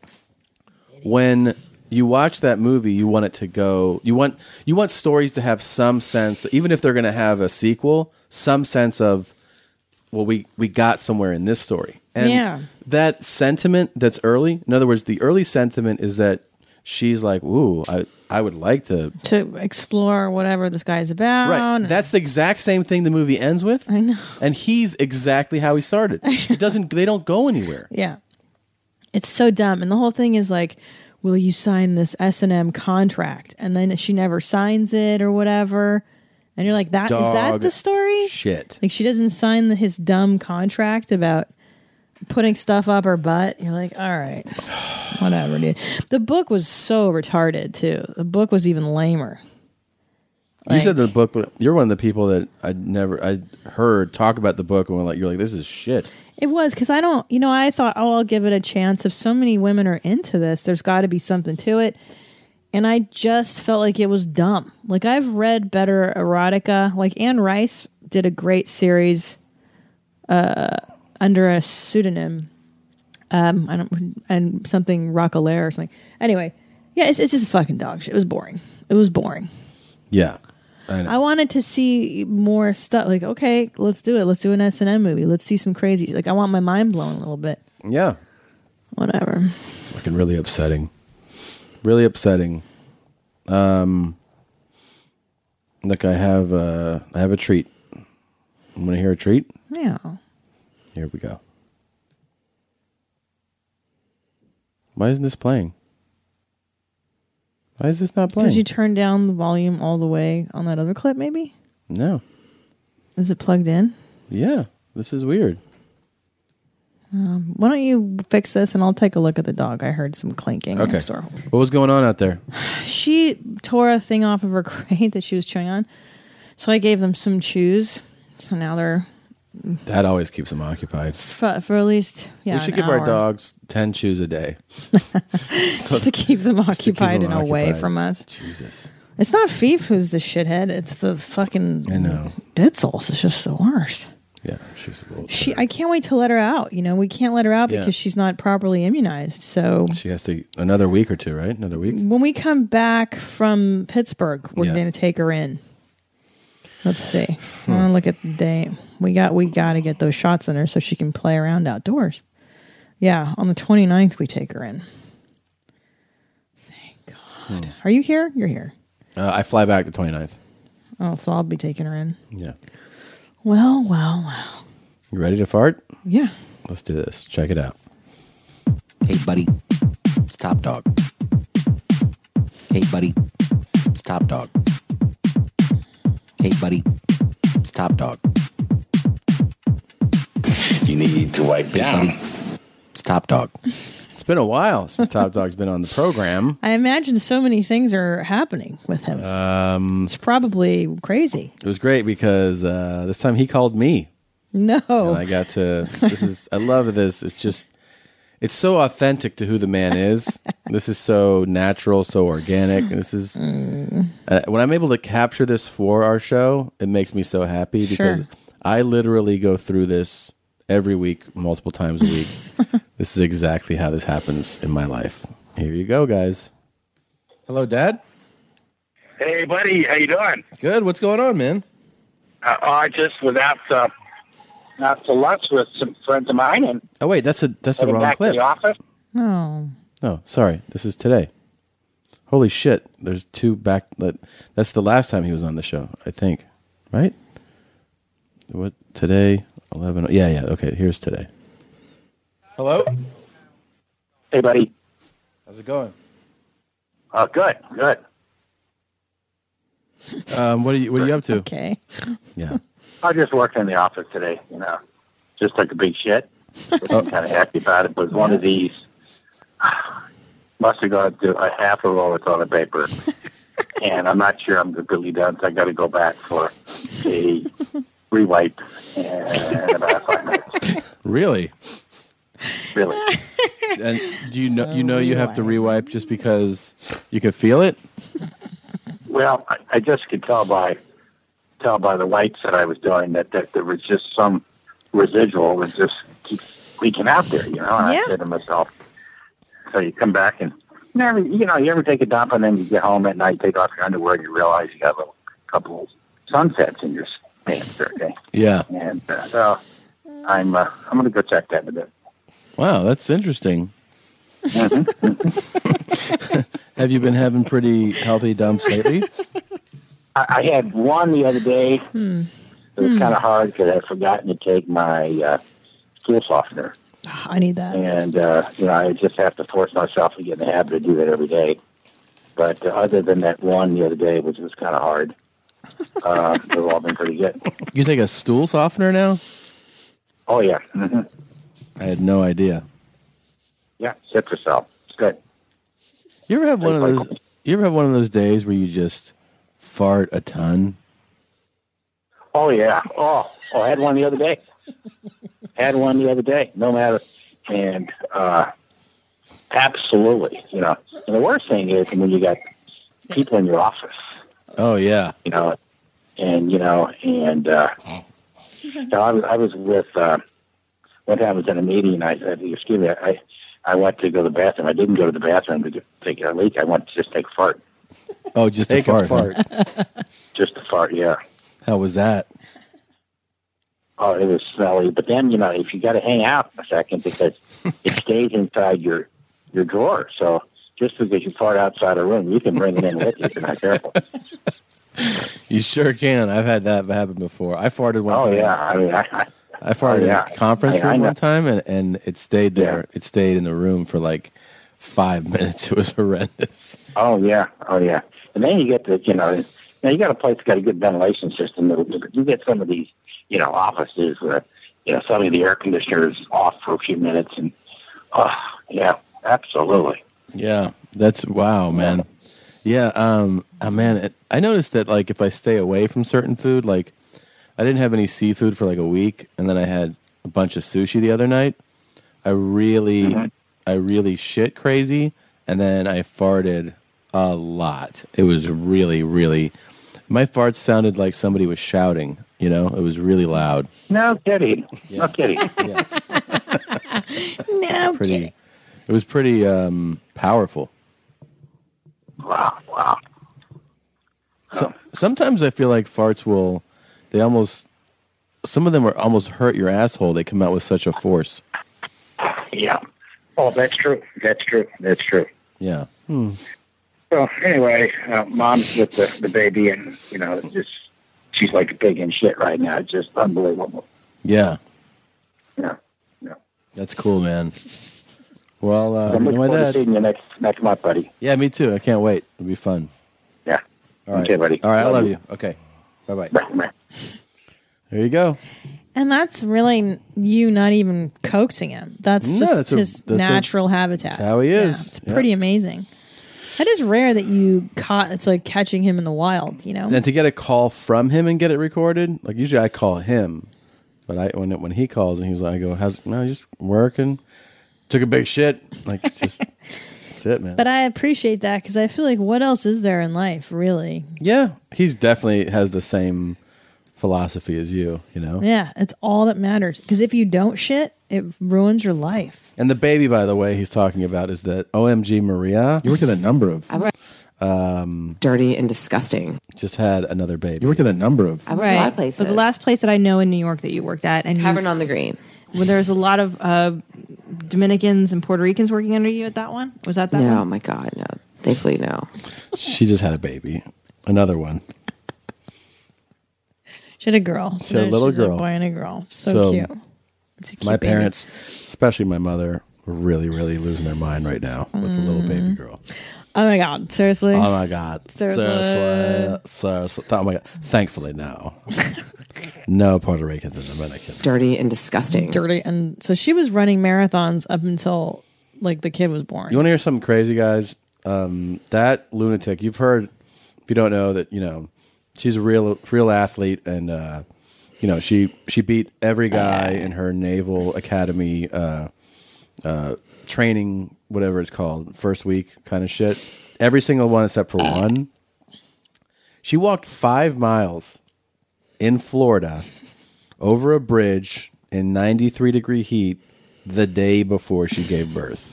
When you watch that movie, you want it to go. You want you want stories to have some sense, even if they're going to have a sequel, some sense of, well, we, we got somewhere in this story. And Yeah. that sentiment that's early, in other words, the early sentiment is that she's like, ooh, I, I would like to. To explore whatever this guy's about. Right. That's the exact same thing the movie ends with. I know. And he's exactly how he started. It doesn't, they don't go anywhere. Yeah. It's so dumb. And the whole thing is like, will you sign this S and M contract? And then she never signs it or whatever. And you're like, that is that Dog the story? Shit. Like she doesn't sign the, his dumb contract about putting stuff up her butt. You're like, all right, whatever, dude. The book was so retarded too. The book was even lamer. You said the book, but you're one of the people that I never, I heard talk about the book and were like, you're like, this is shit. It was because I don't, you know, I thought, oh, I'll give it a chance. If so many women are into this, there's got to be something to it. And I just felt like it was dumb. Like I've read better erotica. Like Anne Rice did a great series uh, under a pseudonym. Um, I don't, and something Rockalaire or something. Anyway, yeah, it's, it's just fucking dog shit. It was boring. It was boring. Yeah. I know. I wanted to see more stuff. Like, okay, let's do it. Let's do an S and M movie. Let's see some crazy. Like, I want my mind blown a little bit. Yeah. Whatever. Fucking really upsetting. Really upsetting. Um, look, I have uh, I have a treat. I'm gonna hear a treat. Yeah. Here we go. Why isn't this playing? Why is this not playing? Because you turned down the volume all the way on that other clip, maybe? No. Is it plugged in? Yeah. This is weird. Um, why don't you fix this and I'll take a look at the dog. I heard some clinking Okay. next door. What was going on out there? She tore a thing off of her crate that she was chewing on. So I gave them some chews. So now they're... That always keeps them occupied. For, for at least, yeah, we should an give hour. our dogs ten chews a day. Just to keep them Just to keep occupied them and away occupied. from us. Jesus. It's not Fief who's the shithead. It's the fucking I know. Ditzels. It's just the worst. Yeah, she's a little... She, I can't wait to let her out. You know, we can't let her out Yeah. because she's not properly immunized. So She has to... Another week or two, right? Another week? when we come back from Pittsburgh, we're Yeah. going to take her in. Let's see. Hmm. I want to look at the date. We got we got to get those shots in her so she can play around outdoors. Yeah, on the twenty-ninth we take her in. Thank God. Are you here? You're here. Uh, I fly back the twenty-ninth. Oh, so I'll be taking her in. Yeah. Well, well, well. You ready to fart? Yeah. Let's do this. Check it out. Hey, buddy. It's Top Dog. Hey, buddy. It's Top Dog. Hey, buddy. It's Top Dog. You need to wipe down. It's Top Dog. It's been a while since Top Dog's been on the program. I imagine so many things are happening with him. Um, it's probably crazy. It was great because uh, this time he called me. No. And I got to... This is... I love this. It's just... It's so authentic to who the man is. This is so natural, so organic. This is... Mm. Uh, when I'm able to capture this for our show, it makes me so happy because Sure. I literally go through this every week, multiple times a week. This is exactly how this happens in my life. Here you go, guys. Hello, Dad. Hey, buddy, how you doing? Good. What's going on, man? Uh, I just was out, uh, out to lunch with some friends of mine, and Oh, wait, that's a that's the headed wrong back clip. to the office. Oh. Oh, sorry. This is today. Holy shit. There's two back. That, that's the last time he was on the show, I think. Right? What today? eleven. Yeah, yeah. Okay, here's today. Hello? Hey, buddy. How's it going? Oh, good, good. Um, what are you What are you up to? Okay. Yeah. I just worked in the office today, you know. Just took a big shit. Which I'm kind of happy about it. It was one of these. Must have gone through a half a roll of toilet paper. And I'm not sure I'm completely done, so I got to go back for a rewipe in about five minutes. Really? Really. And do you know you know you have to rewipe just because you can feel it? Well, I, I just could tell by tell by the wipes that I was doing that, that there was just some residual that just keeps leaking out there, you know. And Yeah. I said to myself, so you come back and never, you know, you ever take a dump and then you get home at night, take off your underwear, and you realize you got a little couple of sunsets in your pants there, okay? Yeah. And uh, so I'm uh, I'm going to go check that in a bit. Wow, that's interesting. Have you been having pretty healthy dumps lately? I, I had one the other day. Hmm. It was Hmm. kind of hard because I'd forgotten to take my uh, stool softener. I need that. And, uh, you know, I just have to force myself to get in the habit of do that every day. But uh, other than that one the other day, which was kind of hard, uh, they've all been pretty good. You take a stool softener now? Oh, yeah. hmm I had no idea. Yeah, Citrusel. It's good. You ever have one of those? You ever have one of those days where you just fart a ton? Oh, yeah. Oh, oh, I had one the other day. Had one the other day. No matter. And uh, absolutely, you know. And the worst thing is when you got people in your office, Oh yeah. you know, and, you know, and uh, you know, I, was, I was with, uh, one time I was in a meeting and I said, excuse me, I, I went to go to the bathroom. I didn't go to the bathroom to get, take a leak. I went to just take a fart. Oh, just Take a a fart. fart. Just a fart, yeah. How was that? Oh, it was smelly. But then, you know, if you got to hang out a second because it stays inside your your drawer. So just because you fart outside a room, you can bring it in with you if you're not careful. You sure can. I've had that happen before. I farted one Oh, time. yeah. I mean, I, I, I farted Oh, yeah. in a conference I- I room know. one time, and, and it stayed there. It stayed in the room for like five minutes. It was horrendous. Oh yeah, oh yeah. And then you get the, you know, now you got a place that's got a good ventilation system. You get some of these, you know, offices where, you know, suddenly the air conditioner is off for a few minutes, and oh yeah, absolutely. Yeah, that's wow, man. Yeah, um, oh, man, it, I noticed that like if I stay away from certain food, like I didn't have any seafood for like a week, and then I had a bunch of sushi the other night. I really, mm-hmm. I really shit crazy, and then I farted a lot. It was really, really. My farts sounded like somebody was shouting. You know, it was really loud. No kidding. Yeah. No kidding. Yeah. No pretty, kidding. It was pretty um, powerful. Wow, wow. So, sometimes I feel like farts will, they almost, some of them are almost hurt your asshole. They come out with such a force. Yeah. Oh, that's true. That's true. That's true. Yeah. Hmm. So anyway, uh, mom's with the, the baby, and you know, just she's like a pig in shit right now. It's just unbelievable. Yeah. Yeah. Yeah. That's cool, man. Well, uh, So I'm you know looking my forward to dad. seeing you next next month, buddy. Yeah, me too. I can't wait. It'll be fun. Yeah. All right. Okay, buddy. All right, I Love love you. you. Okay. Bye-bye. Bye. There you go. And that's really you not even coaxing him. That's No, just that's a- his that's a- natural habitat. that's how he is. Yeah, it's Yeah. pretty amazing. That is rare that you caught. It's like catching him in the wild, you know? And to get a call from him and get it recorded, like usually I call him, but I when when he calls and he's like, I go, how's no, just working. Took a big shit. Like just that's it, man. But I appreciate that because I feel like what else is there in life, really? Yeah, he's definitely has the same philosophy as you. You know. Yeah, it's all that matters. Because if you don't shit, it ruins your life. And the baby, by the way, he's talking about is that O M G Maria. You worked at a number of I worked um, dirty and disgusting. Just had another baby. You worked at a number of. I worked a lot of places. But the last place that I know in New York that you worked at, and Tavern you, on the Green, where there's a lot of uh, Dominicans and Puerto Ricans working under you at that one. Was that that no, one? my God, no. Thankfully, no. She just had a baby, another one. She had a girl. She had a little She's girl. A boy and a girl. So, cute. It's a cute My baby. parents, especially my mother, were really, really losing their mind right now with the little baby girl. Oh my God! Seriously. Oh my God! Seriously. Seriously, seriously. Oh my God! Thankfully, no, no Puerto Ricans and Dominicans. Dirty and disgusting. Dirty. And so she was running marathons up until like the kid was born. You want to hear something crazy, guys? Um, that lunatic. You've heard. If you don't know that, you know, she's a real, real athlete, and uh, you know, she she beat every guy in her Naval Academy uh, uh, training, whatever it's called, first week kind of shit. Every single one except for one. She walked five miles in Florida over a bridge in ninety-three degree heat the day before she gave birth.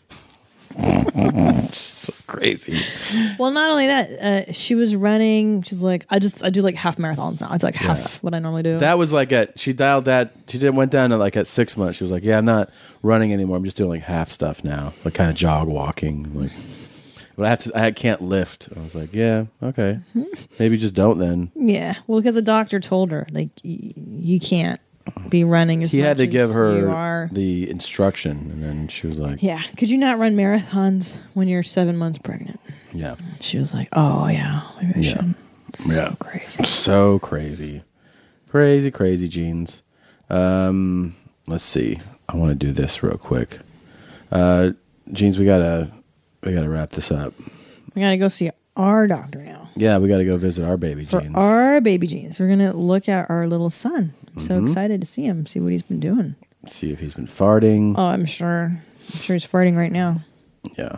So crazy. Well, not only that, uh, she was running. She's like, I just I do like half marathons now. It's like half Yeah. what I normally do. That was like at she dialed that she did went down to like at six months. She was like, yeah, I'm not running anymore. I'm just doing like half stuff now, like kind of jog walking. Like, but I have to. I can't lift. I was like, yeah, okay, maybe just don't then. Yeah, well, because the doctor told her like y- you can't be running as He much had to as give you her are. the instruction, and then she was like, Yeah, could you not run marathons when you're seven months pregnant? yeah, She was like, oh yeah, maybe I yeah, should. yeah, crazy, so crazy, crazy, crazy genes. Um, let's see. I want to do this real quick. Uh, Jeans, we gotta we gotta wrap this up. We gotta go see our doctor now Yeah, we gotta go visit our baby for Jeans. our baby jeans. We're gonna look at our little son. I'm so Mhm. excited to see him, see what he's been doing. See if he's been farting. Oh, I'm sure. I'm sure he's farting right now. Yeah.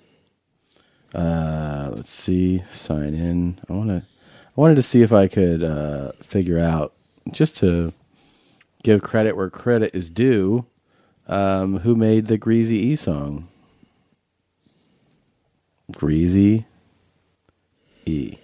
Uh, let's see. Sign in. I want to. I wanted to see if I could uh, figure out, just to give credit where credit is due, um, who made the Greasy E song. Greasy E.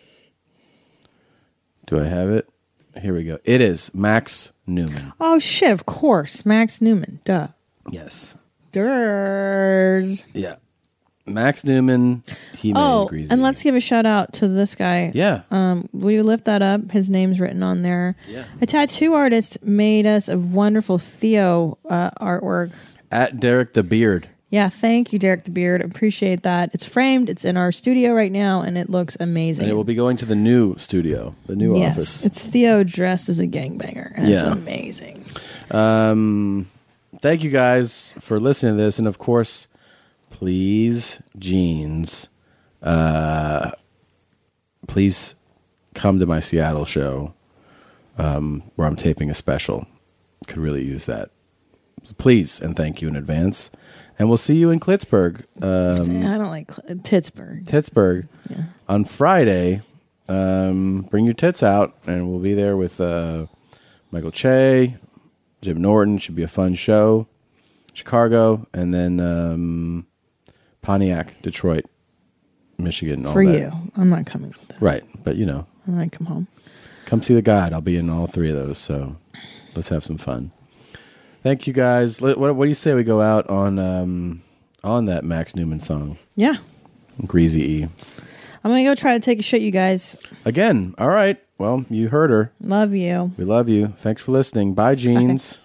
Do I have it? Here we go. It is Max Newman. Oh shit! Of course, Max Newman. Duh. Yes. Durs. Yeah. Max Newman. He made Oh, Greasy. and let's give a shout out to this guy. Yeah. Um, will you lift that up? His name's written on there. Yeah. A tattoo artist made us a wonderful Theo uh, artwork. At Derek the Beard. Yeah, thank you, Derek the Beard. Appreciate that. It's framed. It's in our studio right now, and it looks amazing. And it will be going to the new studio, the new yes, office. it's Theo dressed as a gangbanger, and it's Yeah. amazing. Um, thank you guys for listening to this, and of course, please, Jeans, uh, please come to my Seattle show, um, where I'm taping a special. Could really use that. So please, and thank you in advance. And we'll see you in Klitsburg. Um, I don't like Cl- Pittsburgh. Pittsburgh on Friday. Um, bring your tits out, and we'll be there with uh, Michael Che, Jim Norton. Should be a fun show. Chicago, and then um, Pontiac, Detroit, Michigan. All For that. you. I'm not coming. Right, but you know, I might come home. come see the guide. I'll be in all three of those, so let's have some fun. Thank you guys. Let- What, what do you say we go out on um, on that Max Newman song? Yeah. Greasy E. I'm going to go try to take a shit, you guys. Again. All right. Well, you heard her. Love you. We love you. Thanks for listening. Bye, Jeans.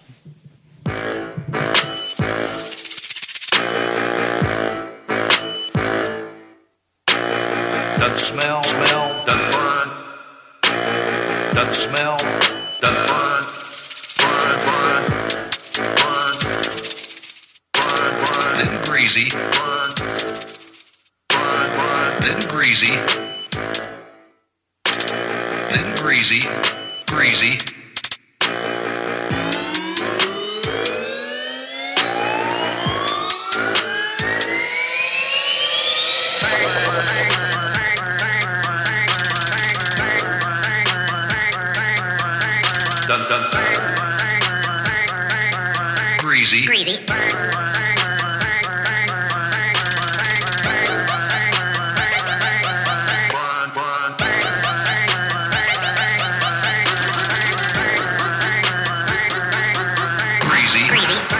Doesn't smell, smell, doesn't burn. Doesn't smell, doesn't burn. Burn, burn, burn, burn, burn. Then greasy. Burn, burn, burn. Then greasy. Then greasy, greasy. Dun dun. Greasy. Greasy. Burn, burn. Greasy. Greasy.